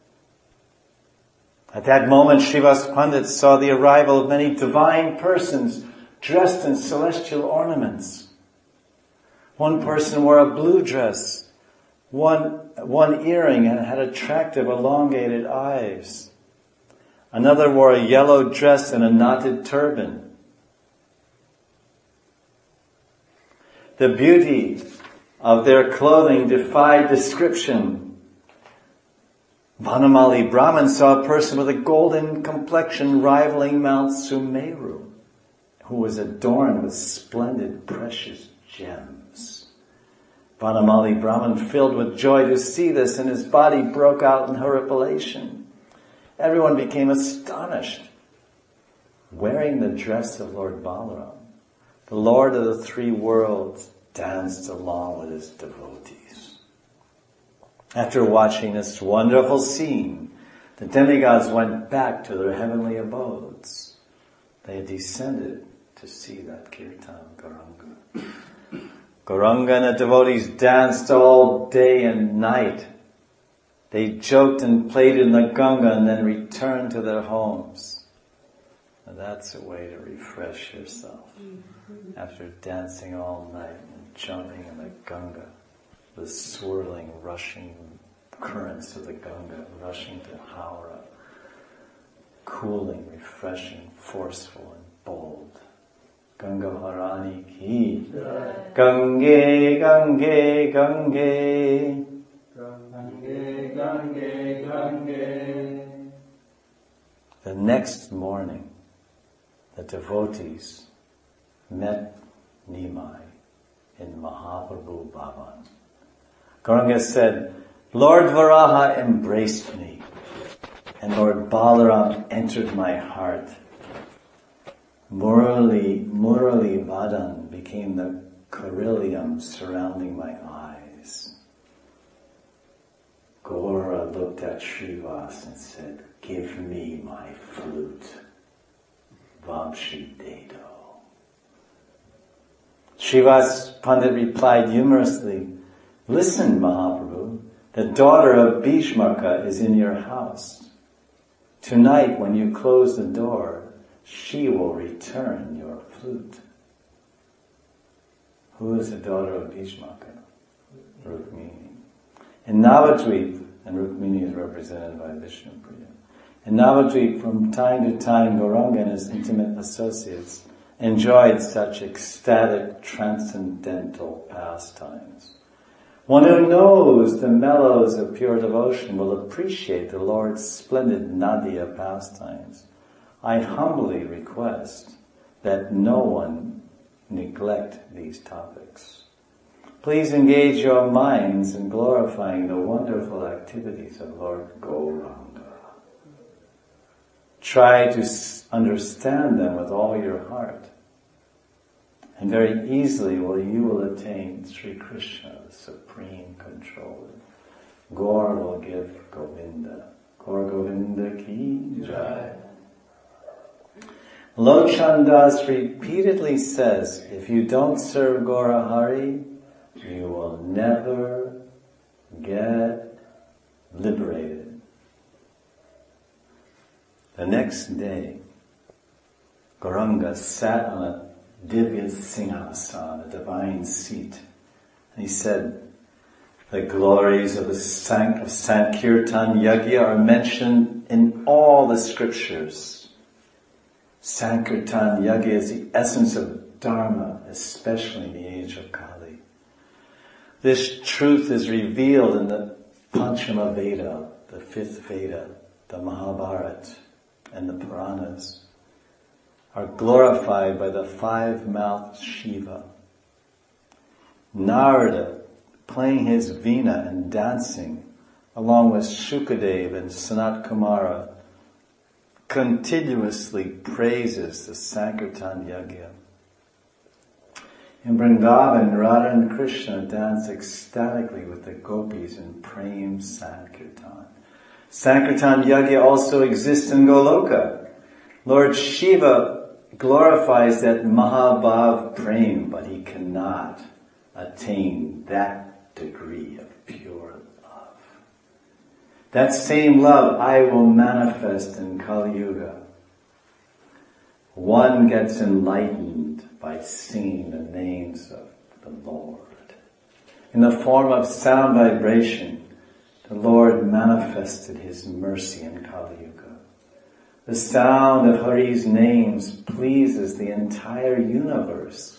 At that moment, Srivas Pandit saw the arrival of many divine persons dressed in celestial ornaments. One person wore a blue dress, one earring, and had attractive elongated eyes. Another wore a yellow dress and a knotted turban. The beauty of their clothing defied description. Vanamali Brahman saw a person with a golden complexion rivaling Mount Sumeru, who was adorned with splendid precious gems. Vanamali Brahman, filled with joy to see this, and his body broke out in horripilation. Everyone became astonished. Wearing the dress of Lord Balaram, the Lord of the three worlds danced along with his devotees. After watching this wonderful scene, the demigods went back to their heavenly abodes. They had descended to see that Kirtan Gauranga. Gauranga and the devotees danced all day and night. They joked and played in the Ganga and then returned to their homes. And that's a way to refresh yourself. After dancing all night and jumping in the Ganga, the swirling, rushing currents of the Ganga, rushing to Howrah, cooling, refreshing, forceful and bold. Ganga Harani ki, Gange, Gange, Gange, Gange, Gange, Gange. The next morning, the devotees met Nimai in Mahaprabhu Bhavan. Gauranga said, Lord Varaha embraced me, and Lord Balaram entered my heart. Murali Vadan became the carilium surrounding my eyes. Gaura looked at Srivas and said, give me my flute. Vamshi Dedo. Srivas Pandit replied humorously, listen, Mahaprabhu, the daughter of Bhishmaka is in your house. Tonight, when you close the door, she will return your flute. Who is the daughter of Bhishmaka? Rukmini. In Navadvip, and Rukmini is represented by Vishnupriya. In Navadvip, from time to time, Gauranga and his intimate associates enjoyed such ecstatic, transcendental pastimes. One who knows the mellows of pure devotion will appreciate the Lord's splendid Nadia pastimes. I humbly request that no one neglect these topics. Please engage your minds in glorifying the wonderful activities of Lord Gauranga. Try to understand them with all your heart. And very easily you will attain Sri Krishna, the Supreme Controller. Gaur will give Govinda. Gaur Govinda ki jai. Lochandas repeatedly says, if you don't serve Gaura Hari, you will never get liberated. The next day, Gauranga sat on a Divya Singhasan, a divine seat, and he said, the glories of the Sankirtan Yajna are mentioned in all the scriptures. Sankirtan Yajna is the essence of Dharma, especially in the age of Kali. This truth is revealed in the Panchama Veda, the fifth Veda, the Mahabharata, and the Puranas, are glorified by the five-mouthed Shiva. Narada, playing his veena and dancing, along with Shukadeva and Sanat Kumara, continuously praises the Sankirtan Yagya. In Vrindavan, Radha and Krishna dance ecstatically with the gopis in Prem Sankirtan. Sankirtan Yagya also exists in Goloka. Lord Shiva glorifies that Mahabhav Prem, but he cannot attain that degree of pure love. That same love I will manifest in Kali Yuga. One gets enlightened by singing the names of the Lord. In the form of sound vibration, the Lord manifested His mercy in Kali Yuga. The sound of Hari's names pleases the entire universe.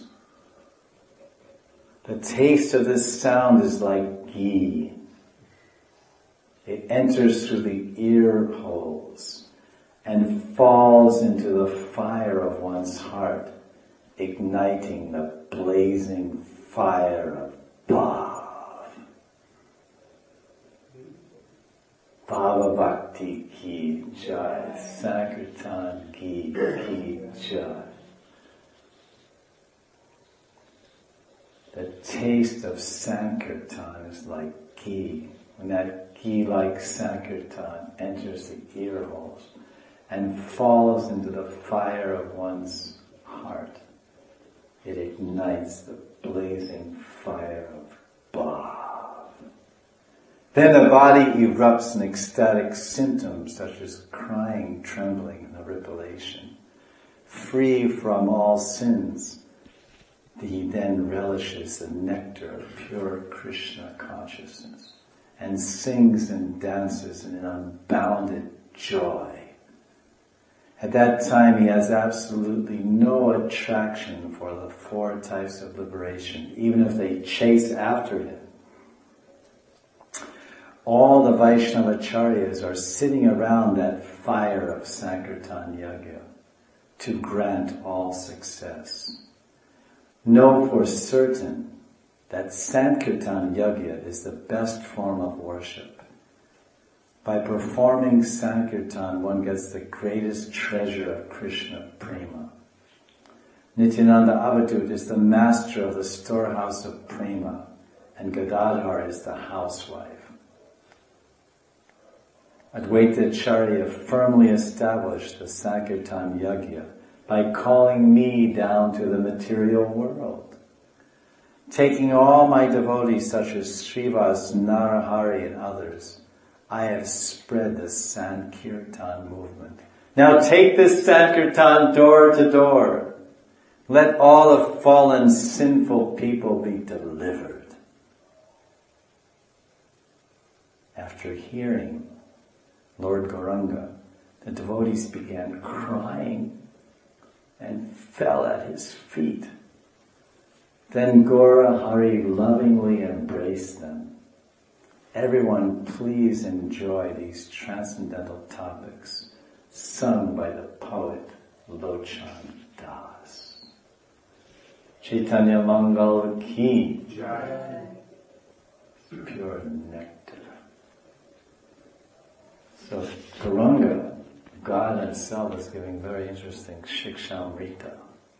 The taste of this sound is like ghee. It enters through the ear holes and falls into the fire of one's heart, igniting the blazing fire of Bhav. Bhava Bhakti Ki Jai, Sankirtan Ki Jai. The taste of Sankirtan is like ghee. When that ghee-like Sankirtan enters the ear holes and falls into the fire of one's heart, it ignites the blazing fire of Bhav. Then the body erupts in ecstatic symptoms such as crying, trembling, and horripilation. Free from all sins, he then relishes the nectar of pure Krishna consciousness and sings and dances in unbounded joy. At that time, he has absolutely no attraction for the four types of liberation, even if they chase after him. All the Vaishnavacharyas are sitting around that fire of Sankirtan Yagya to grant all success. Know for certain that Sankirtan Yagya is the best form of worship. By performing Sankirtan, one gets the greatest treasure of Krishna Prema. Nityananda Avadut is the master of the storehouse of Prema, and Gadadhar is the housewife. Advaita Acharya firmly established the Sankirtan Yagya by calling me down to the material world. Taking all my devotees such as Srivas, Narahari and others, I have spread the Sankirtan movement. Now take this Sankirtan door to door. Let all the fallen sinful people be delivered. After hearing Lord Gauranga, the devotees began crying and fell at his feet. Then Gaura Hari lovingly embraced them. Everyone please enjoy these transcendental topics sung by the poet Lochan Das. Chaitanya Mangal Ki Jai. Pure nectar. So Gauranga, God himself, is giving very interesting Shikshamrita.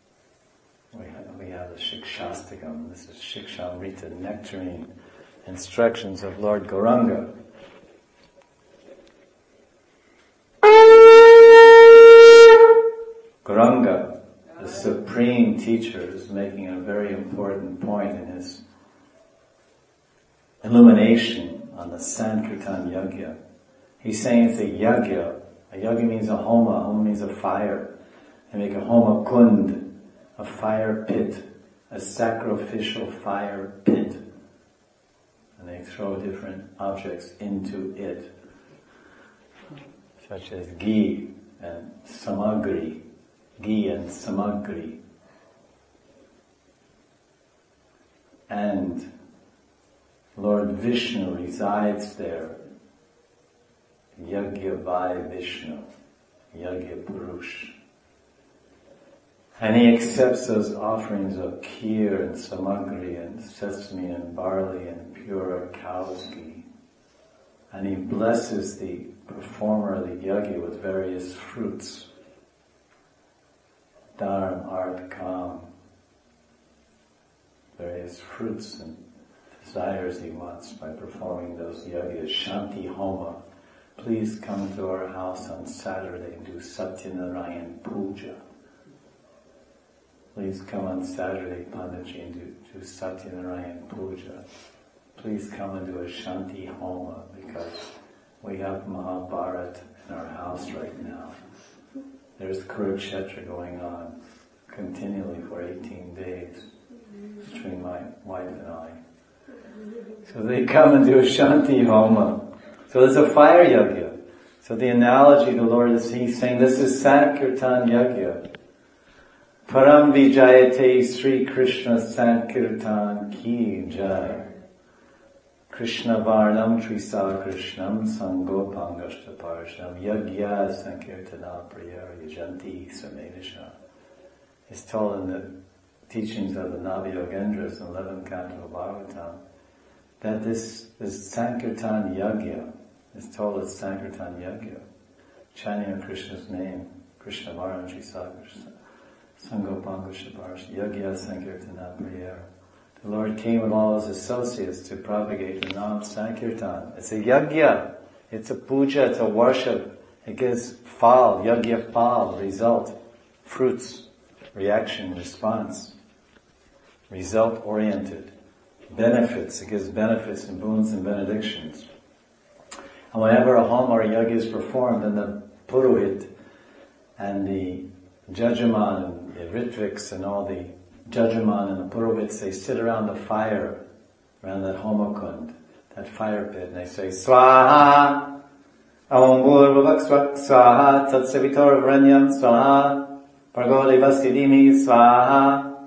We have the Shikshastakam. This is Shikshamrita, nectarine instructions of Lord Gauranga. Gauranga, the supreme teacher, is making a very important point in his illumination on the Sankirtan Yagya. He's saying it's a yagya. A yagya means a homa means a fire. They make a homa kund, a fire pit, a sacrificial fire pit. And they throw different objects into it, such as ghee and samagri. Ghee and samagri. And Lord Vishnu resides there. Yagya Vai Vishnu, Yagya Purush. And he accepts those offerings of kheer and samagri and sesame and barley and pure cow's ghee. And he blesses the performer, the yagya, with various fruits. Dharma, arth, kam. Various fruits and desires he wants by performing those yagyas. Shanti Homa. Please come to our house on Saturday and do Satyanarayan Puja. Please come on Saturday, Panditji, and do Satyanarayan Puja. Please come and do a Shanti Homa, because we have Mahabharata in our house right now. There's Kurukshetra going on continually for 18 days between my wife and I. So they come and do a Shanti Homa. So there's a fire yagya. So the analogy the Lord is, he's saying this is Sankirtan Yagya. Param Vijayate Sri Krishna Sankirtan Ki Jai. Krishna Varnam Trisa Krishnam Sangopangashta Parshnam Yagya Sankirtana Priyar Yajanti Samedisha. It's told in the teachings of the Navayogendras in 11th canto of Bhagavatam that this Sankirtan Yagya is told as Sankirtan Yagya, chanting Krishna's name, Krishna Varnam Trisa Krishna Sangopangashta Parshnam Yagya Sankirtana Priyar. The Lord came with all his associates to propagate the Nam Sankirtan. It's a yagya, it's a puja, it's a worship. It gives phal, yagya phal, result, fruits, reaction, response, result-oriented, benefits. It gives benefits and boons and benedictions. And whenever a homa or a yagya is performed, then the purohit and the jajaman and the ritviks and all the Jajaman and the Purohits, they sit around the fire, around that homakund, that fire pit, and they say, Swaha, Om Bhurvavak Swaha, Tatsavitor Vranyam Swaha, Pargoli Vasidimi Swaha,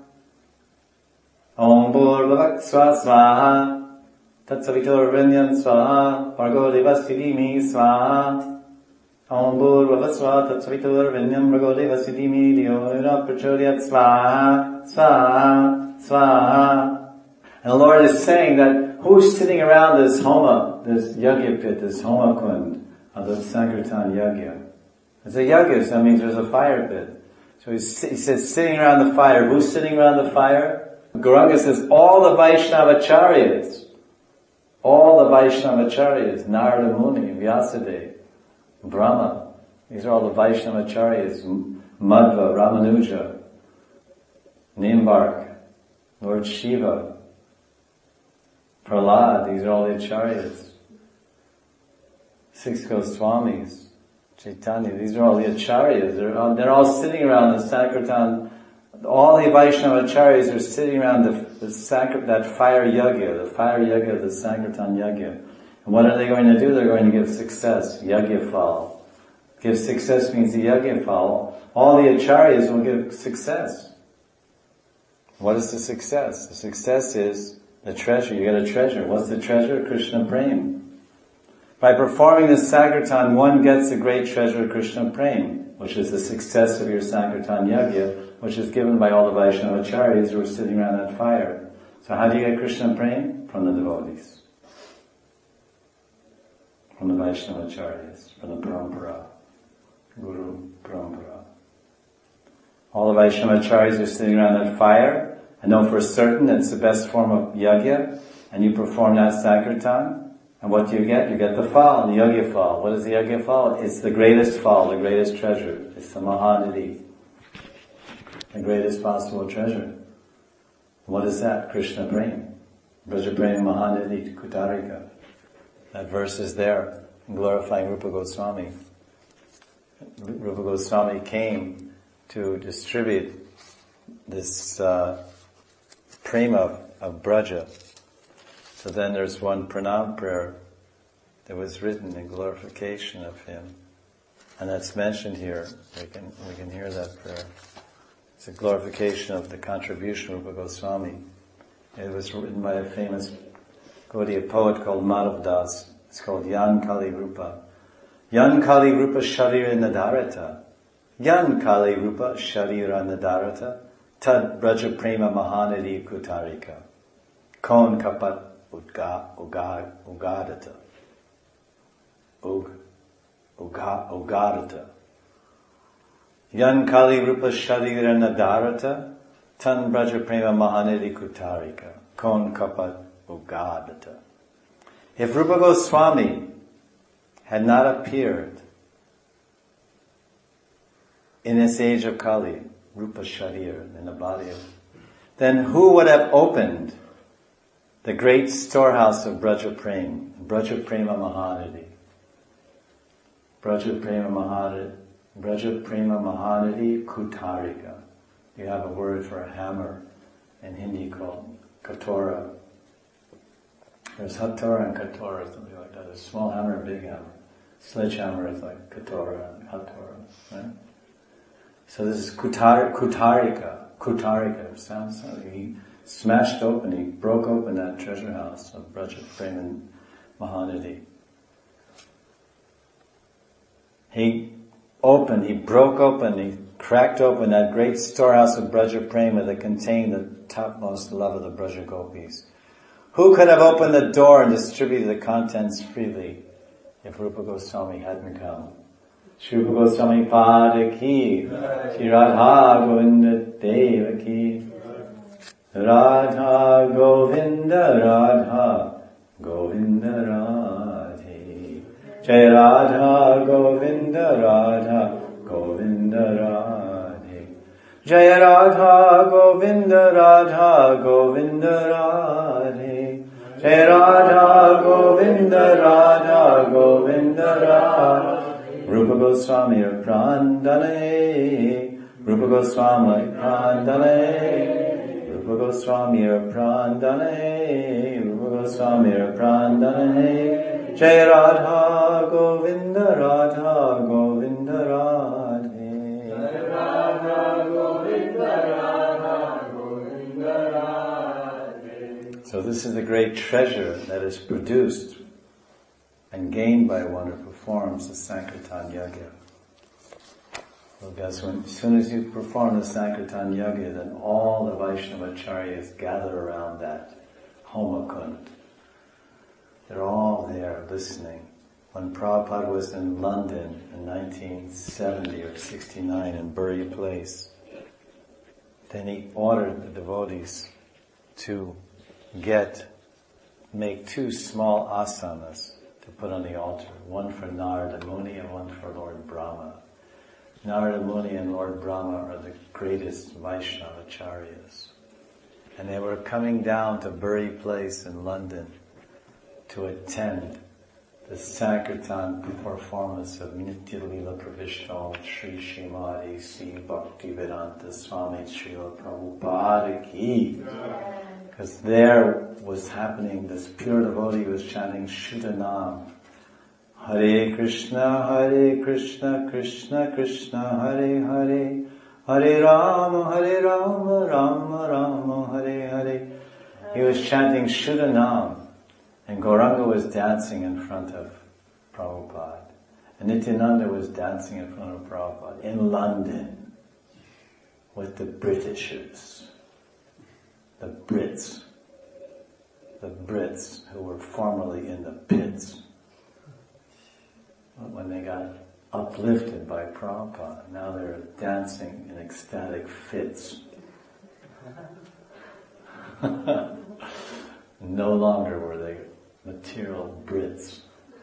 Om Bhurvavak Swaha, Tatsavitor Vranyam Swaha, Pargoli Vasidimi Swaha, Om Bhurvavak Swaha, Tatsavitor Vranyam Pargoli Vasidimi Diyoira Prachodyat Swaha, Swaha, Swaha. And the Lord is saying that who's sitting around this homa, this yagya pit, this homa kund of the Sankirtan yagya? It's a yagya, so that means there's a fire pit. So he says sitting around the fire. Who's sitting around the fire? Gauranga says all the Vaishnavacharyas. All the Vaishnavacharyas, Narada Muni, Vyasadeva, Brahma. These are all the Vaishnavacharyas, Madhva, Ramanuja, Nimbark, Lord Shiva, Prahlad, these are all the acharyas. Six Goswamis, Chaitanya, these are all the acharyas. They're all sitting around the Sankirtan. All the Vaishnava acharyas are sitting around that fire yagya, the fire yagya of the Sankirtan yagya. And what are they going to do? They're going to give success, yagya phal. Give success means the yagya phal. All the acharyas will give success. What is the success? The success is the treasure. You get a treasure. What's the treasure? Krishna Prem. By performing the Sankirtan, one gets a great treasure of Krishna Prem, which is the success of your Sankirtan Yagya, which is given by all the Vaishnava acharyas who are sitting around that fire. So how do you get Krishna Prem? From the devotees. From the Vaishnava acharyas, from the Parampara, Guru Parampara. All the Vaishnava acharyas are sitting around that fire, and know for certain it's the best form of yagya, and you perform that Sankirtan, and what do you get? You get the phal, the yagya phal. What is the yagya phal? It's the greatest phal, the greatest treasure. It's the Mahanidhi, the greatest possible treasure. What is that? Krishna Prem. Braja Prem Mahanidhi Kutarika. That verse is there, glorifying Rupa Goswami. Rupa Goswami came to distribute this prema of Braja. So then there's one pranam prayer that was written in glorification of him. And that's mentioned here. We can hear that prayer. It's a glorification of the contribution of Rupa Goswami. It was written by a famous Gaudiya poet called Madhav Das. It's called Yan Kali Rupa. Yan Kali Rupa Sharira Nadarata. Yan Kali Rupa Sharira Nadarata. Tad Braja Prema Mahanadi Kutarika. Kon Kapat Ugadata. Ugadata. Yan Kali Rupa Sharira Nadarata. Tan Braja Prema Mahanadi Kutarika. Kon Kapat Ugadata. If Rupa Goswami had not appeared in this age of Kali, Rupa Sharir, in the body of, then who would have opened the great storehouse of Braja Prema Mahanadi? Braja Prema Mahanadi Kutarika. You have a word for a hammer in Hindi called katora. There's hattora and katora, something like that. A small hammer and big hammer. Sledgehammer is like katora and hattora, right? So this is kutarika. Kutarika sounds like he smashed open, he broke open that treasure house of Braja Prema Mahanadi. He broke open, he cracked open that great storehouse of Braja Prema that contained the topmost love of the Braja Gopis. Who could have opened the door and distributed the contents freely if Rupa Goswami hadn't come? Shri Rupa Goswami Pada Ki, Shri Radha Govinda Deva Ki, Radha Govinda Radha Govinda Radhe, Jai Radha Govinda Radha Govinda Radhe, Jai Radha Govinda Radha Govinda Radhe, Jai Radha Govinda Radha Govinda Radhe. Rupa Goswami Prandale, Rupa Goswami Prandale, Rupa Goswami Prandale, Rupa Goswami Prandale, Jai Radha Govinda Radha Govinda Radhe, Jai Radha Govinda Radha Govinda Radhe. So this is the great treasure that is produced and gained by one who performs the Sankirtan Yagya. Because as soon as you perform the Sankirtan Yagya, then all the Vaishnavacharyas gather around that Homakund. They're all there listening. When Prabhupada was in London in 1970 or 69 in Bury Place, then he ordered the devotees to make two small asanas to put on the altar, one for Narada Muni and one for Lord Brahma. Narada Muni and Lord Brahma are the greatest Vaishnavacharyas. And they were coming down to Bury Place in London to attend the Sankirtan performance of Nitya Leela Pravishno Sri Srimati Sri Bhaktivedanta Swami Srila Prabhupada Ki. Because there was happening, this pure devotee was chanting Shuddhanam. Hare Krishna, Krishna Krishna, Hare Hare, Hare Rama, Rama Rama, Hare Hare. He was chanting Shuddhanam, and Gauranga was dancing in front of Prabhupada. And Nityananda was dancing in front of Prabhupada in London with the Britishers. The Brits who were formerly in the pits. When they got uplifted by Prabhupada, now they're dancing in ecstatic fits. No longer were they material Brits.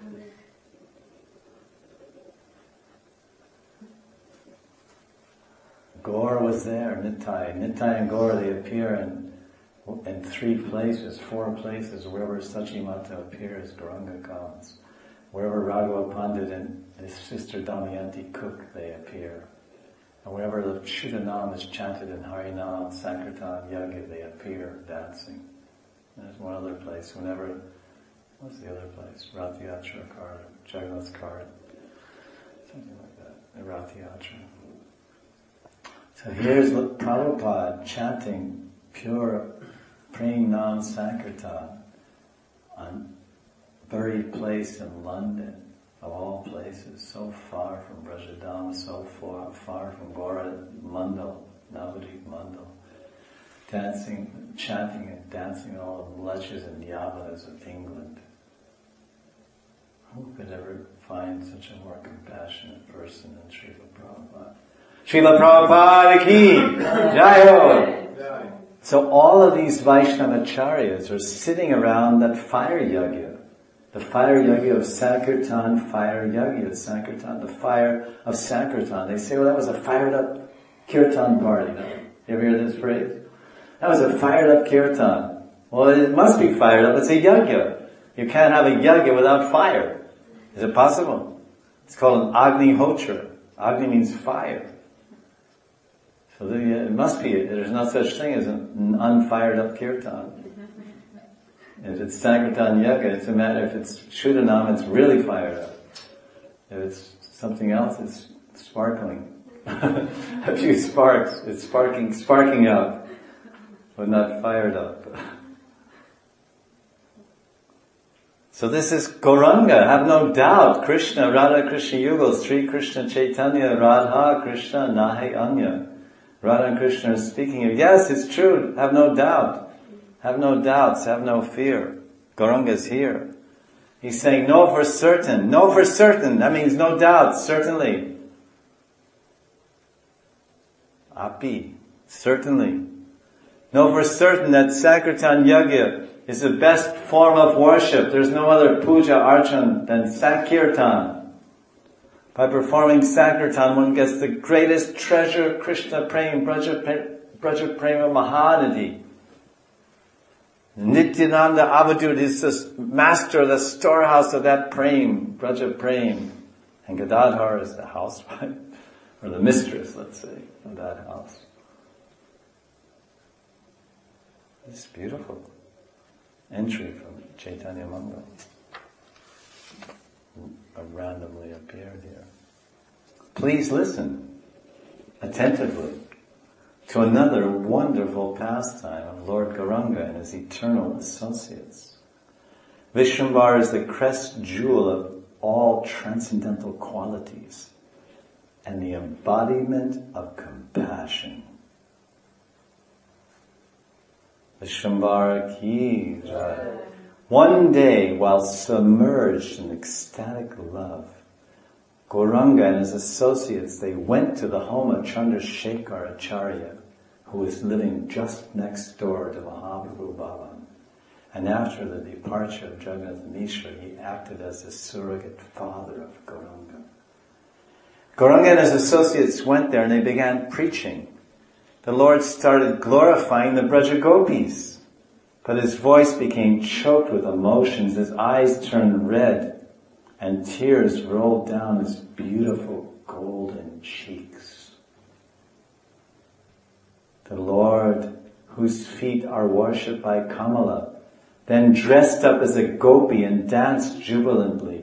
Gaur was there, Nitai. Nitai and Gaur, they appear in 3 places, 4 places, wherever Sachimata appears, Gauranga comes. Wherever Raghava Pandit and his sister Damayanti cook, they appear. And wherever the Shuddhanam is chanted in Harinam, Sankirtan, Yagya, they appear dancing. And there's one other place, what's the other place? Rath Yatra card, Jagannath card, something like that, the Rath Yatra. So here's Prabhupada chanting pure Prem Nam Sankirtan buried place in London, of all places, so far from Brajadam, so far from Gora Mandal, Navadip Mandal, dancing, chanting and dancing all the lechas and yavas of England. Who could ever find such a more compassionate person than Srila Prabhupada? Srila Prabhupada ki Jai Ho! So all of these Vaishnavacharyas are sitting around that fire yagya. The fire yagya of Sankirtan, fire yagya of Sankirtan, the fire of Sankirtan. They say, well, that was a fired up kirtan party. You ever hear this phrase? That was a fired up kirtan. Well, it must be fired up. It's a yagya. You can't have a yagya without fire. Is it possible? It's called an Agni Hotra. Agni means fire. So it must be, there's no such thing as an unfired up kirtan. If it's Sankirtan Yagya, it's a matter, if it's Shuddhanam, it's really fired up. If it's something else, it's sparkling. A few sparks, it's sparking up, but not fired up. So this is Gauranga, have no doubt. Krishna, Radha Krishna Yugals, Sri Krishna Chaitanya, Radha Krishna, Nahe Anya. Radha and Krishna are speaking of, yes, it's true, have no doubt. Have no doubts, have no fear. Gauranga is here. He's saying, no for certain, no for certain. That means no doubt, certainly. Api, certainly. Know for certain that Sankirtan Yagya is the best form of worship. There's no other puja archan than Sankirtan. By performing Sankirtan, one gets the greatest treasure, Krishna Prem, Braja Prema Mahanadi. Nityananda Avadut is the master, the storehouse of that Prem, Braja Prem. And Gadadhar is the housewife, or the mistress, let's say, of that house. It's beautiful. Entry from Chaitanya Mangal. Randomly appeared here. Please listen attentively to another wonderful pastime of Lord Gauranga and his eternal associates. Vishwambar is the crest jewel of all transcendental qualities and the embodiment of compassion. Vishwambar ki Jai. One day, while submerged in ecstatic love, Gauranga and his associates, they went to the home of Chandrasekhar Acharya, who was living just next door to Mahaprabhu Bhavan. And after the departure of Jagannath Mishra, he acted as the surrogate father of Gauranga. Gauranga and his associates went there and they began preaching. The Lord started glorifying the Braja Gopis. But his voice became choked with emotions, his eyes turned red, and tears rolled down his beautiful golden cheeks. The Lord, whose feet are worshipped by Kamala, then dressed up as a gopi and danced jubilantly.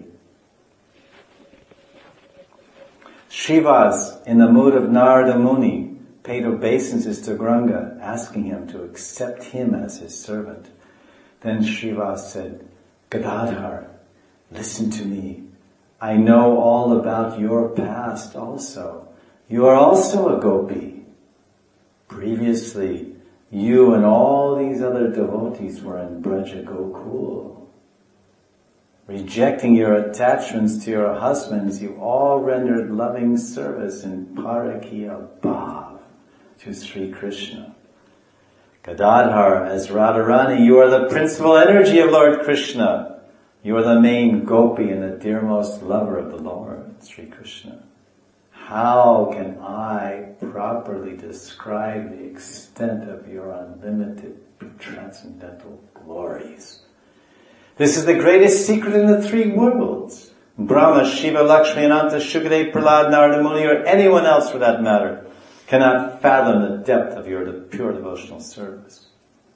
Srivas, in the mood of Narada Muni, paid obeisances to Gauranga, asking him to accept him as his servant. Then Srivas said, Gadadhar, listen to me. I know all about your past also. You are also a gopi. Previously, you and all these other devotees were in Braja Gokul. Rejecting your attachments to your husbands, you all rendered loving service in Parakya Bhav to Sri Krishna. Gadadhar, as Radharani, you are the principal energy of Lord Krishna. You are the main gopi and the dearmost lover of the Lord, Sri Krishna. How can I properly describe the extent of your unlimited transcendental glories? This is the greatest secret in the three worlds. Brahma, Shiva, Lakshmi, Ananta, Shukadev, Prahlad, Narada Muni, or anyone else for that matter, cannot fathom the depth of your pure devotional service.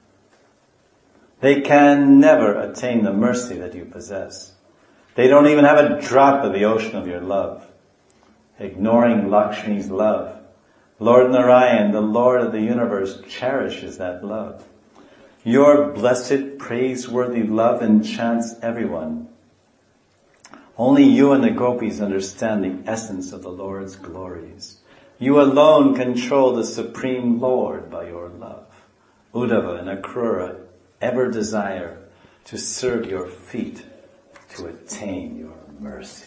They can never attain the mercy that you possess. They don't even have a drop of the ocean of your love. Ignoring Lakshmi's love, Lord Narayan, the Lord of the universe, cherishes that love. Your blessed, praiseworthy love enchants everyone. Only you and the gopis understand the essence of the Lord's glories. You alone control the Supreme Lord by your love. Uddhava and Akrura ever desire to serve your feet to attain your mercy.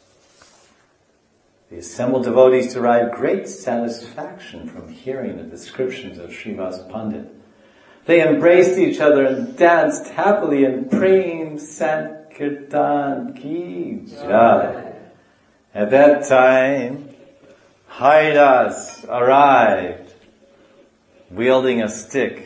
The assembled devotees derive great satisfaction from hearing the descriptions of Srivas Pandit. They embraced each other and danced happily in Prem Sankirtan Ki Jai. At that time, Haridas arrived, wielding a stick.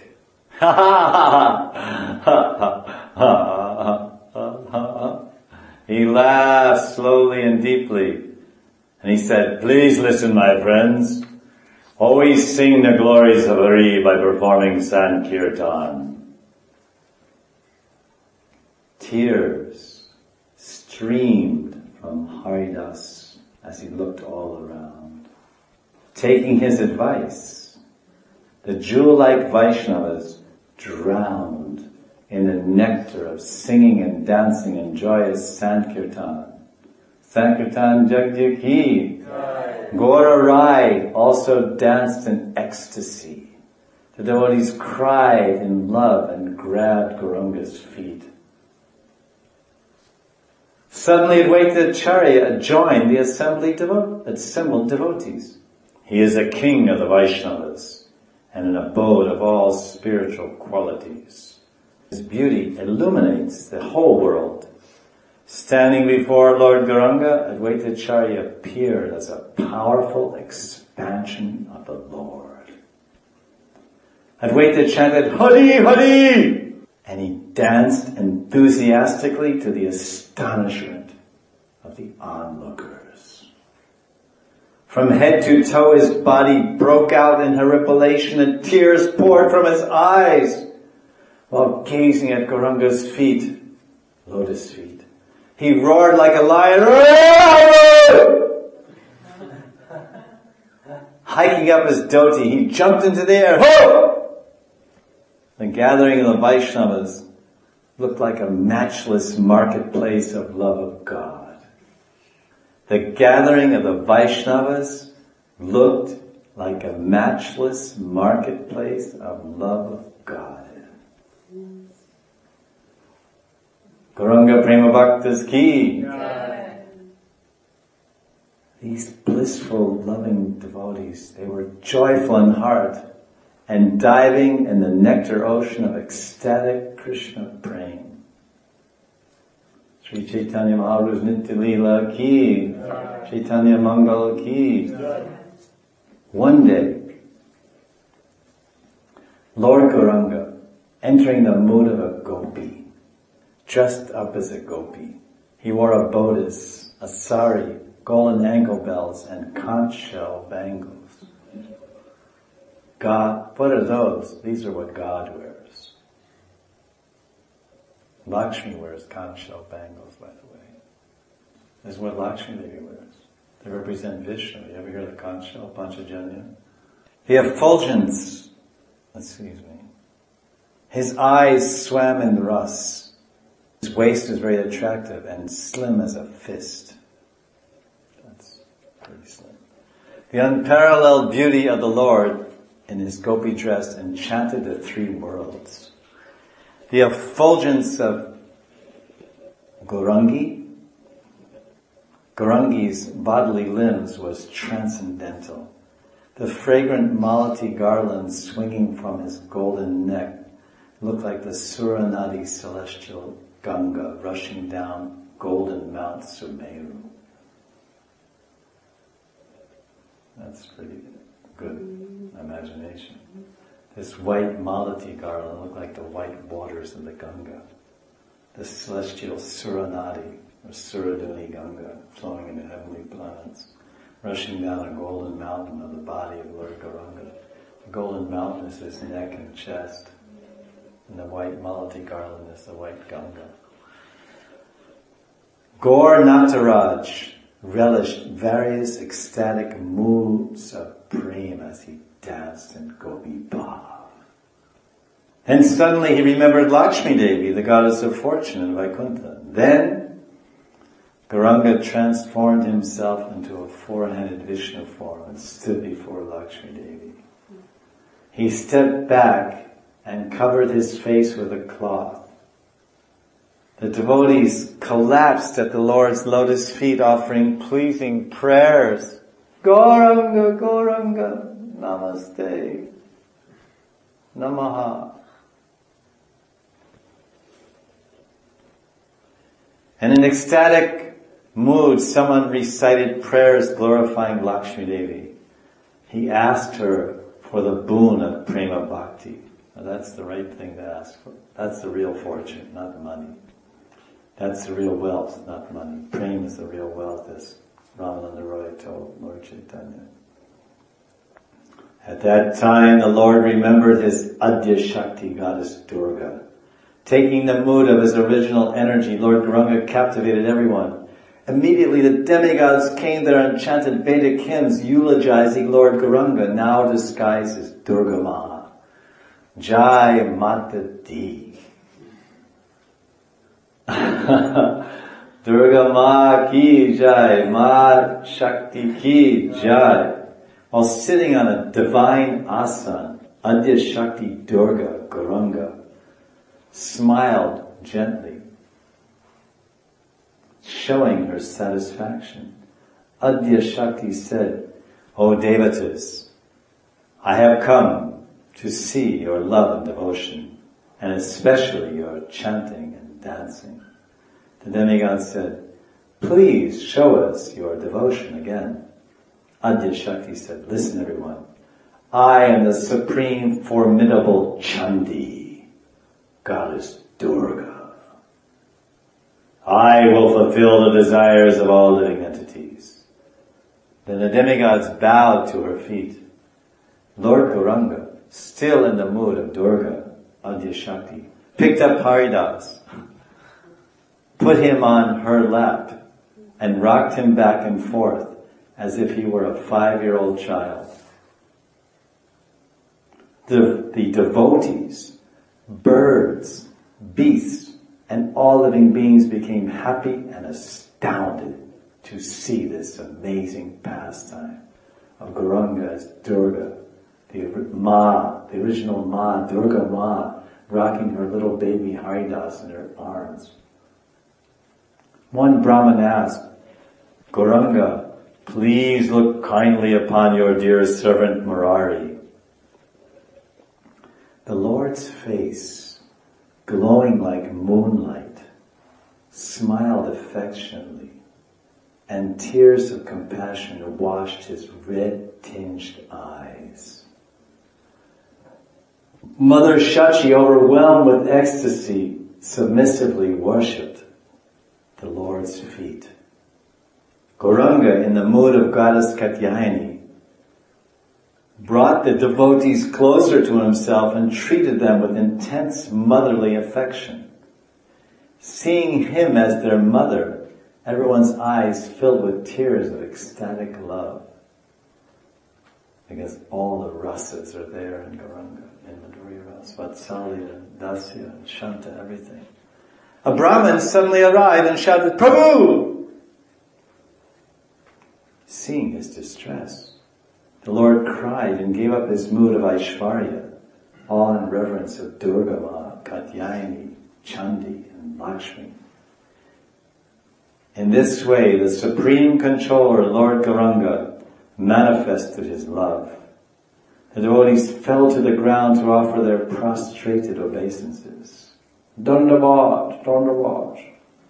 He laughed slowly and deeply, and he said, "Please listen, my friends. Always sing the glories of Hari by performing Sankirtan." Tears streamed from Haridas as he looked all around. Taking his advice, the jewel-like Vaishnavas drowned in the nectar of singing and dancing in joyous Sankirtan. Sankirtan Jagya Ki. Gaura Rai also danced in ecstasy. The devotees cried in love and grabbed Gauranga's feet. Suddenly Advaita Acharya joined the assembled devotees. He is a king of the Vaishnavas and an abode of all spiritual qualities. His beauty illuminates the whole world. Standing before Lord Gauranga, Advaita Acharya appeared as a powerful expansion of the Lord. Advaita chanted, "Hari, Hari!" and he danced enthusiastically to the astonishment of the onlookers. From head to toe, his body broke out in horripilation and tears poured from his eyes while gazing at Gauranga's feet, lotus feet. He roared like a lion, hiking up his dhoti. He jumped into the air. Ho! The gathering of the Vaishnavas looked like a matchless marketplace of love of God. The gathering of the Vaishnavas looked like a matchless marketplace of love of God. Gauranga Prema Bhaktas Ki. These blissful, loving devotees, they were joyful in heart and diving in the nectar ocean of ecstatic Krishna prema. Sri Chaitanya Mahaprabhu's Nitya Leela Ki. Chaitanya Mangal Ki. One day, Lord Gauranga, entering the mood of a gopi, dressed up as a gopi. He wore a bodhis, a sari, golden ankle bells, and conch shell bangles. God, what are those? These are what God wears. Lakshmi wears conch shell bangles, by the way. This is what Lakshmi Devi wears. They represent Vishnu. You ever hear the conch shell, Panchajanya? The effulgence, his eyes swam in ras. His waist is very attractive and slim as a fist. That's pretty slim. The unparalleled beauty of the Lord in his gopi dress enchanted the three worlds. The effulgence of Gaurangi's bodily limbs was transcendental. The fragrant malati garland swinging from his golden neck looked like the Suranadi celestial Ganga rushing down golden Mount Sumeru. That's pretty good imagination. This white malati garland looked like the white waters of the Ganga. The celestial Suranadi, or Suraduni Ganga, flowing into heavenly planets, rushing down a golden mountain of the body of Lord Gauranga. The golden mountain is his neck and chest, and the white malati garland is the white Ganga. Gaur Nataraj relished various ecstatic moods of prema as he danced in Gopi Bhav. And suddenly he remembered Lakshmi Devi, the goddess of fortune in Vaikuntha. Then Gauranga transformed himself into a four-headed Vishnu form and stood before Lakshmi Devi. He stepped back and covered his face with a cloth. The devotees collapsed at the Lord's lotus feet, offering pleasing prayers. Gauranga, Gauranga, Namaste, Namaha. In an ecstatic mood, someone recited prayers glorifying Lakshmi Devi. He asked her for the boon of prema bhakti. Now that's the right thing to ask for. That's the real fortune, not money. That's the real wealth, not money. Prema is the real wealth, as Ramananda Roy told Lord Chaitanya. At that time, the Lord remembered his Adya Shakti goddess Durga. Taking the mood of his original energy, Lord Gauranga captivated everyone. Immediately the demigods came there and chanted Vedic hymns eulogizing Lord Gauranga, now disguised as Durga Ma. Jai Mata Di. Durga Ma ki Jai, Ma Shakti ki Jai. While sitting on a divine asana, Adya Shakti Durga Gauranga smiled gently, showing her satisfaction. Adya Shakti said, O Devatas, I have come to see your love and devotion, and especially your chanting and dancing. The demigod said, please show us your devotion again. Adya Shakti said, listen everyone, I am the supreme formidable Chandi, goddess Durga. I will fulfill the desires of all living entities. Then the demigods bowed to her feet. Lord Gauranga, still in the mood of Durga, Adya Shakti, picked up Haridas, put him on her lap, and rocked him back and forth as if he were a 5-year-old child. The devotees, birds, beasts, and all living beings became happy and astounded to see this amazing pastime of Gauranga as Durga, the original Ma, Durga Ma, rocking her little baby Haridas in her arms. One Brahmin asked, Gauranga, please look kindly upon your dear servant Murari. The Lord's face, glowing like moonlight, smiled affectionately, and tears of compassion washed his red-tinged eyes. Mother Shachi, overwhelmed with ecstasy, submissively worshipped the Lord's feet. Gauranga, in the mood of goddess Katyayani, brought the devotees closer to himself and treated them with intense motherly affection. Seeing him as their mother, everyone's eyes filled with tears of ecstatic love. Because all the rasas are there in Gauranga, in Madhurya Ras, Vatsalya, Dasya, Shanta, everything. A Brahmin suddenly arrived and shouted, Prabhu! Seeing his distress, the Lord cried and gave up his mood of Aishvarya, all in reverence of Durga Ma, Katyayani, Chandi, and Lakshmi. In this way, the supreme controller, Lord Gauranga, manifested his love. The devotees fell to the ground to offer their prostrated obeisances. Dandavat, Dandavat.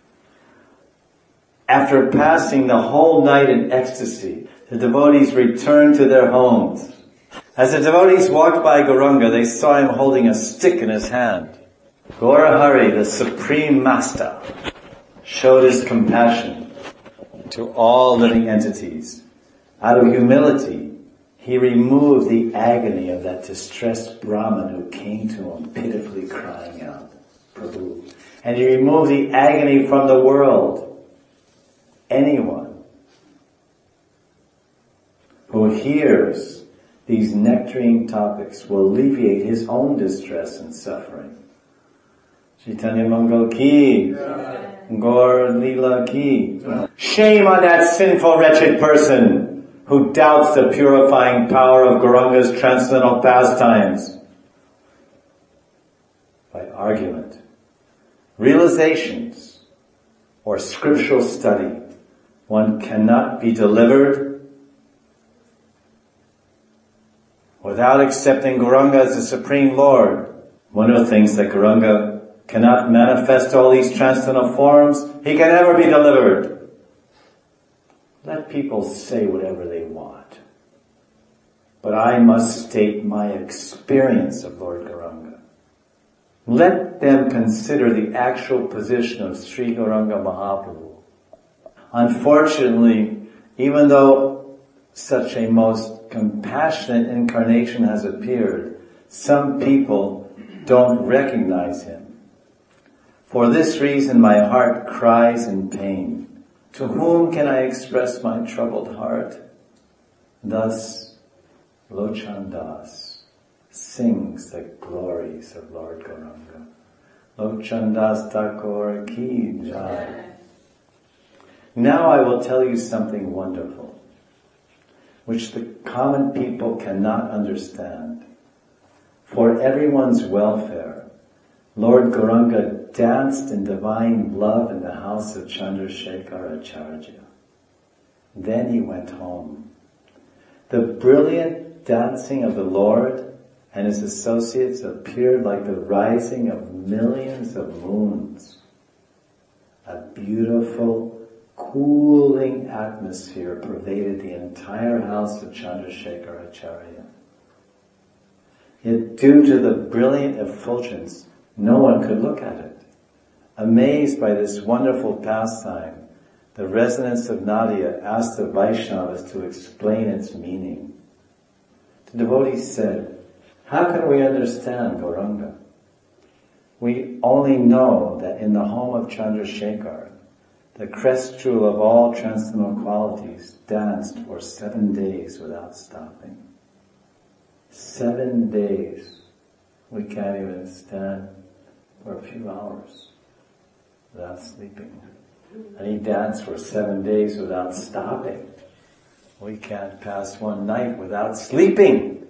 After passing the whole night in ecstasy, the devotees returned to their homes. As the devotees walked by Gauranga, they saw him holding a stick in his hand. Gaurahari, the Supreme Master, showed his compassion to all living entities. Out of humility, he removed the agony of that distressed Brahmin who came to him pitifully crying out, Prabhu. And he removed the agony from the world. Anyone who hears these nectarine topics will alleviate his own distress and suffering. Chaitanya Mangal ki, Gaur Leela ki. Shame on that sinful, wretched person who doubts the purifying power of Gauranga's transcendental pastimes. By argument, realizations, or scriptural study, one cannot be delivered without accepting Gauranga as the Supreme Lord. One who thinks that Gauranga cannot manifest all these transcendental forms, he can never be delivered. Let people say whatever they want. But I must state my experience of Lord Gauranga. Let them consider the actual position of Sri Gauranga Mahaprabhu. Unfortunately, even though such a most compassionate incarnation has appeared, some people don't recognize him. For this reason my heart cries in pain. To whom can I express my troubled heart? Thus, Lochan Das sings the glories of Lord Gauranga. Lochan Das Thakur ki jai. Now I will tell you something wonderful, which the common people cannot understand. For everyone's welfare, Lord Gauranga danced in divine love in the house of Chandrasekhar Acharya. Then he went home. The brilliant dancing of the Lord and his associates appeared like the rising of millions of moons. A beautiful, cooling atmosphere pervaded the entire house of Chandrasekhar Acharya. Yet due to the brilliant effulgence, no one could look at it. Amazed by this wonderful pastime, the residents of Nadia asked the Vaishnavas to explain its meaning. The devotees said, how can we understand Gauranga? We only know that in the home of Chandrasekhar, the crest jewel of all transcendental qualities danced for 7 days without stopping. 7 days. We can't even stand for a few hours without sleeping. And he danced for 7 days without stopping. We can't pass one night without sleeping.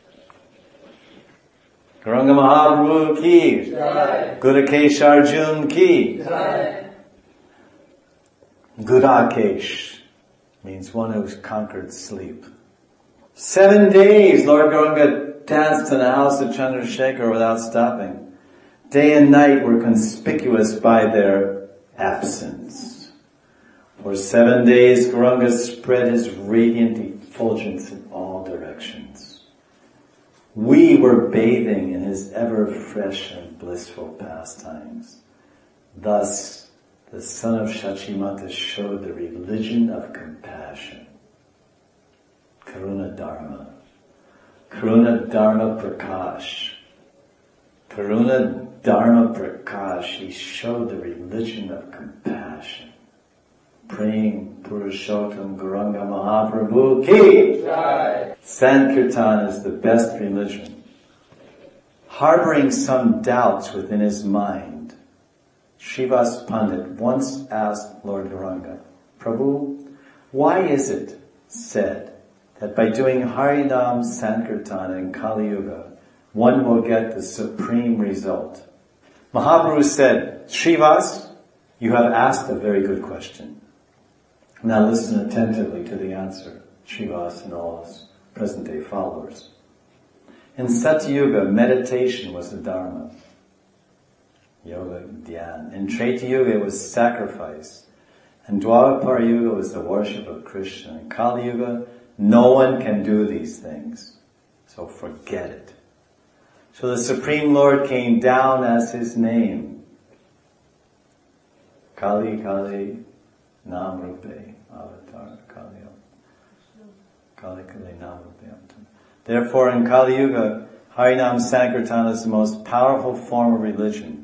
Gauranga Mahaprabhu ki, Gudakesh Arjun ki. Gudakesh means one who's conquered sleep. 7 days Lord Gauranga danced in the house of Chandrasekhar without stopping. Day and night were conspicuous by their absence. For 7 days Gauranga spread his radiant effulgence in all directions. We were bathing in his ever fresh and blissful pastimes. Thus, the son of Shachimata showed the religion of compassion. Karuna Dharma. Karuna Dharma Prakash. Karuna Dharma Prakash. He showed the religion of compassion. Praying Purushottam Gauranga Mahaprabhu ki. Sankirtan is the best religion. Harboring some doubts within his mind, Srivas Pandit once asked Lord Gauranga, Prabhu, why is it said that by doing Harinam Sankirtan in Kali Yuga, one will get the supreme result? Mahaprabhu said, Srivas, you have asked a very good question. Now listen attentively to the answer, Srivas and all his present-day followers. In Satyuga, meditation was the Dharma. Yoga, Dhyan. In Treta Yuga, it was sacrifice. And Dwapara Yuga was the worship of Krishna. In Kali Yuga, no one can do these things. So forget it. So the Supreme Lord came down as his name. Kali Kali Nam Rupe Avatar Kali Kali Kali Nam Rupe Avatar. Therefore in Kali Yuga, Harinam Sankirtan is the most powerful form of religion.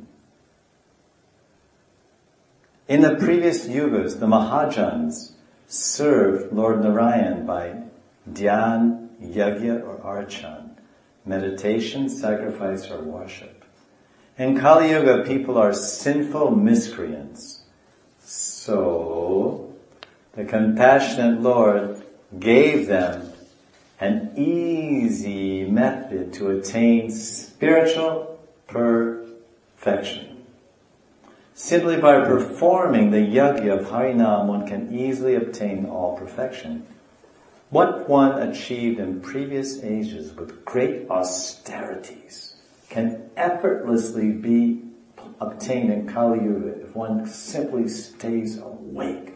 In the previous yugas, the Mahajans served Lord Narayan by dhyan, yajna or archan, meditation, sacrifice, or worship. In Kali Yuga, people are sinful miscreants. So, the compassionate Lord gave them an easy method to attain spiritual perfection. Simply by performing the yajna of Harinam, one can easily obtain all perfection. What one achieved in previous ages with great austerities can effortlessly be obtained in Kali Yuga if one simply stays awake.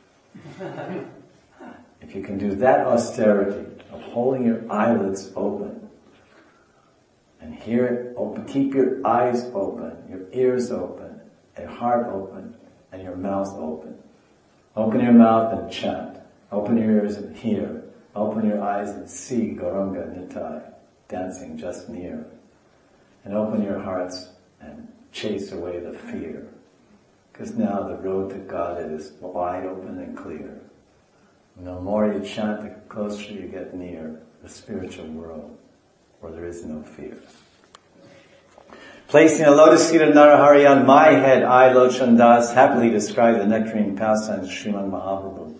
If you can do that austerity of holding your eyelids open and hear it open, keep your eyes open, your ears open, your heart open, and your mouth open. Open your mouth and chant. Open your ears and hear. Open your eyes and see Gauranga Nitai dancing just near. And open your hearts and chase away the fear. Because now the road to God is wide open and clear. And the more you chant, the closer you get near the spiritual world where there is no fear. Placing a lotus seed of Narahari on my head, I, Lochan Das, happily describe the nectarine pastimes of Srimad Mahaprabhu.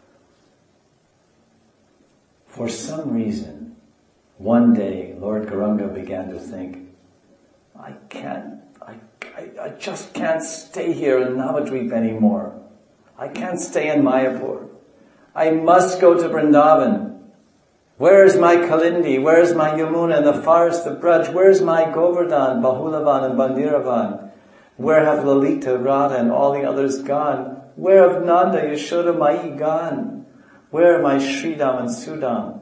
For some reason, one day, Lord Gauranga began to think, I just can't stay here in Navadvip anymore. I can't stay in Mayapur. I must go to Vrindavan. Where's my Kalindi? Where's my Yamuna and the forest of Braj? Where's my Govardhan, Bahulavan and Bandiravan? Where have Lalita, Radha and all the others gone? Where have Nanda, Yashoda, Mai gone? Where are my Sridham and Sudam?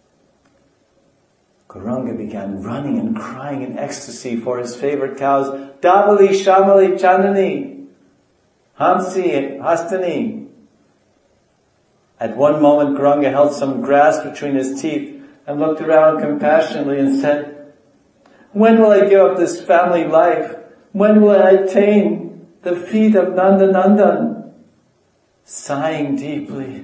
Gauranga began running and crying in ecstasy for his favorite cows. Dabali, Shamali, Chandani, Hamsi, Hastani. At one moment, Gauranga held some grass between his teeth and looked around compassionately and said, when will I give up this family life? When will I attain the feet of Nanda Nandan? Sighing deeply,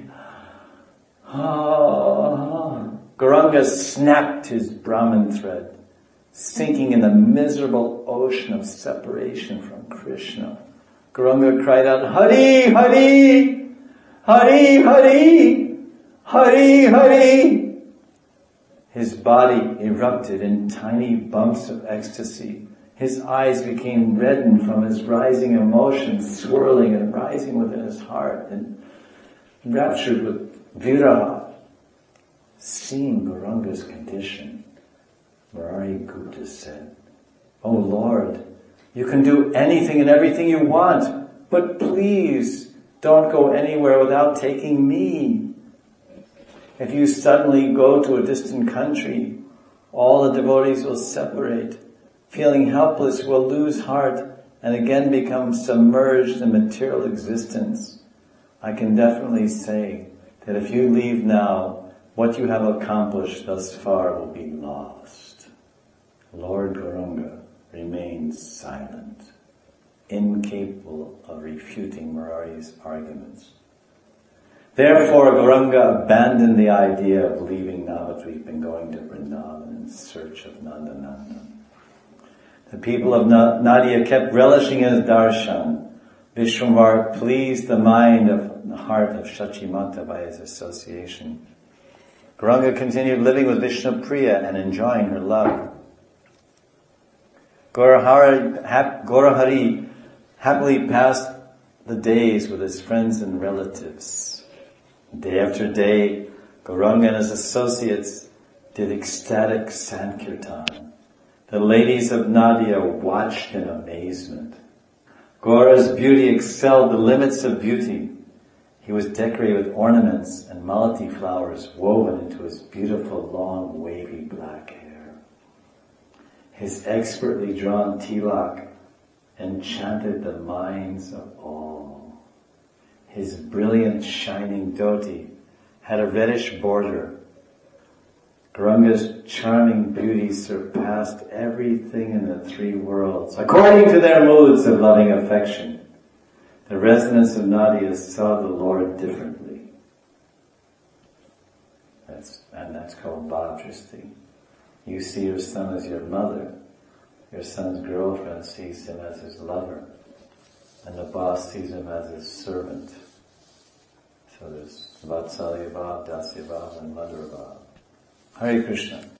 Gauranga snapped his Brahman thread, sinking in the miserable ocean of separation from Krishna. Gauranga cried out, Hari, Hari! Hari, Hari! Hari, Hari! His body erupted in tiny bumps of ecstasy. His eyes became reddened from his rising emotions, swirling and rising within his heart, and raptured with viraha. Seeing Gauranga's condition, Murari Gupta said, "O Lord, you can do anything and everything you want, but please don't go anywhere without taking me. If you suddenly go to a distant country, all the devotees will separate. Feeling helpless, will lose heart and again become submerged in material existence. I can definitely say that if you leave now, what you have accomplished thus far will be lost." Lord Gauranga remained silent, incapable of refuting Murari's arguments. Therefore, Gauranga abandoned the idea of leaving Navadvip and going to Vrindavan in search of Nanda Nandan. The people of Nadia kept relishing his darshan. Vishwambar pleased the mind of the heart of Shachimata by his association. Gauranga continued living with Vishnupriya and enjoying her love. Gaurahari happily passed the days with his friends and relatives. Day after day, Gauranga and his associates did ecstatic Sankirtan. The ladies of Nadia watched in amazement. Gaura's beauty excelled the limits of beauty. He was decorated with ornaments and malati flowers woven into his beautiful, long, wavy black hair. His expertly drawn tilak enchanted the minds of all. His brilliant, shining dhoti had a reddish border. Gauranga's charming beauty surpassed everything in the three worlds, according to their moods of loving affection. The residents of Nadia saw the Lord differently. And that's called Bhadrasti. You see your son as your mother. Your son's girlfriend sees him as his lover. And the boss sees him as his servant. So there's Vatsalya Bhav, Dasya Bhav, and Madhura Bhav. Hare Krishna.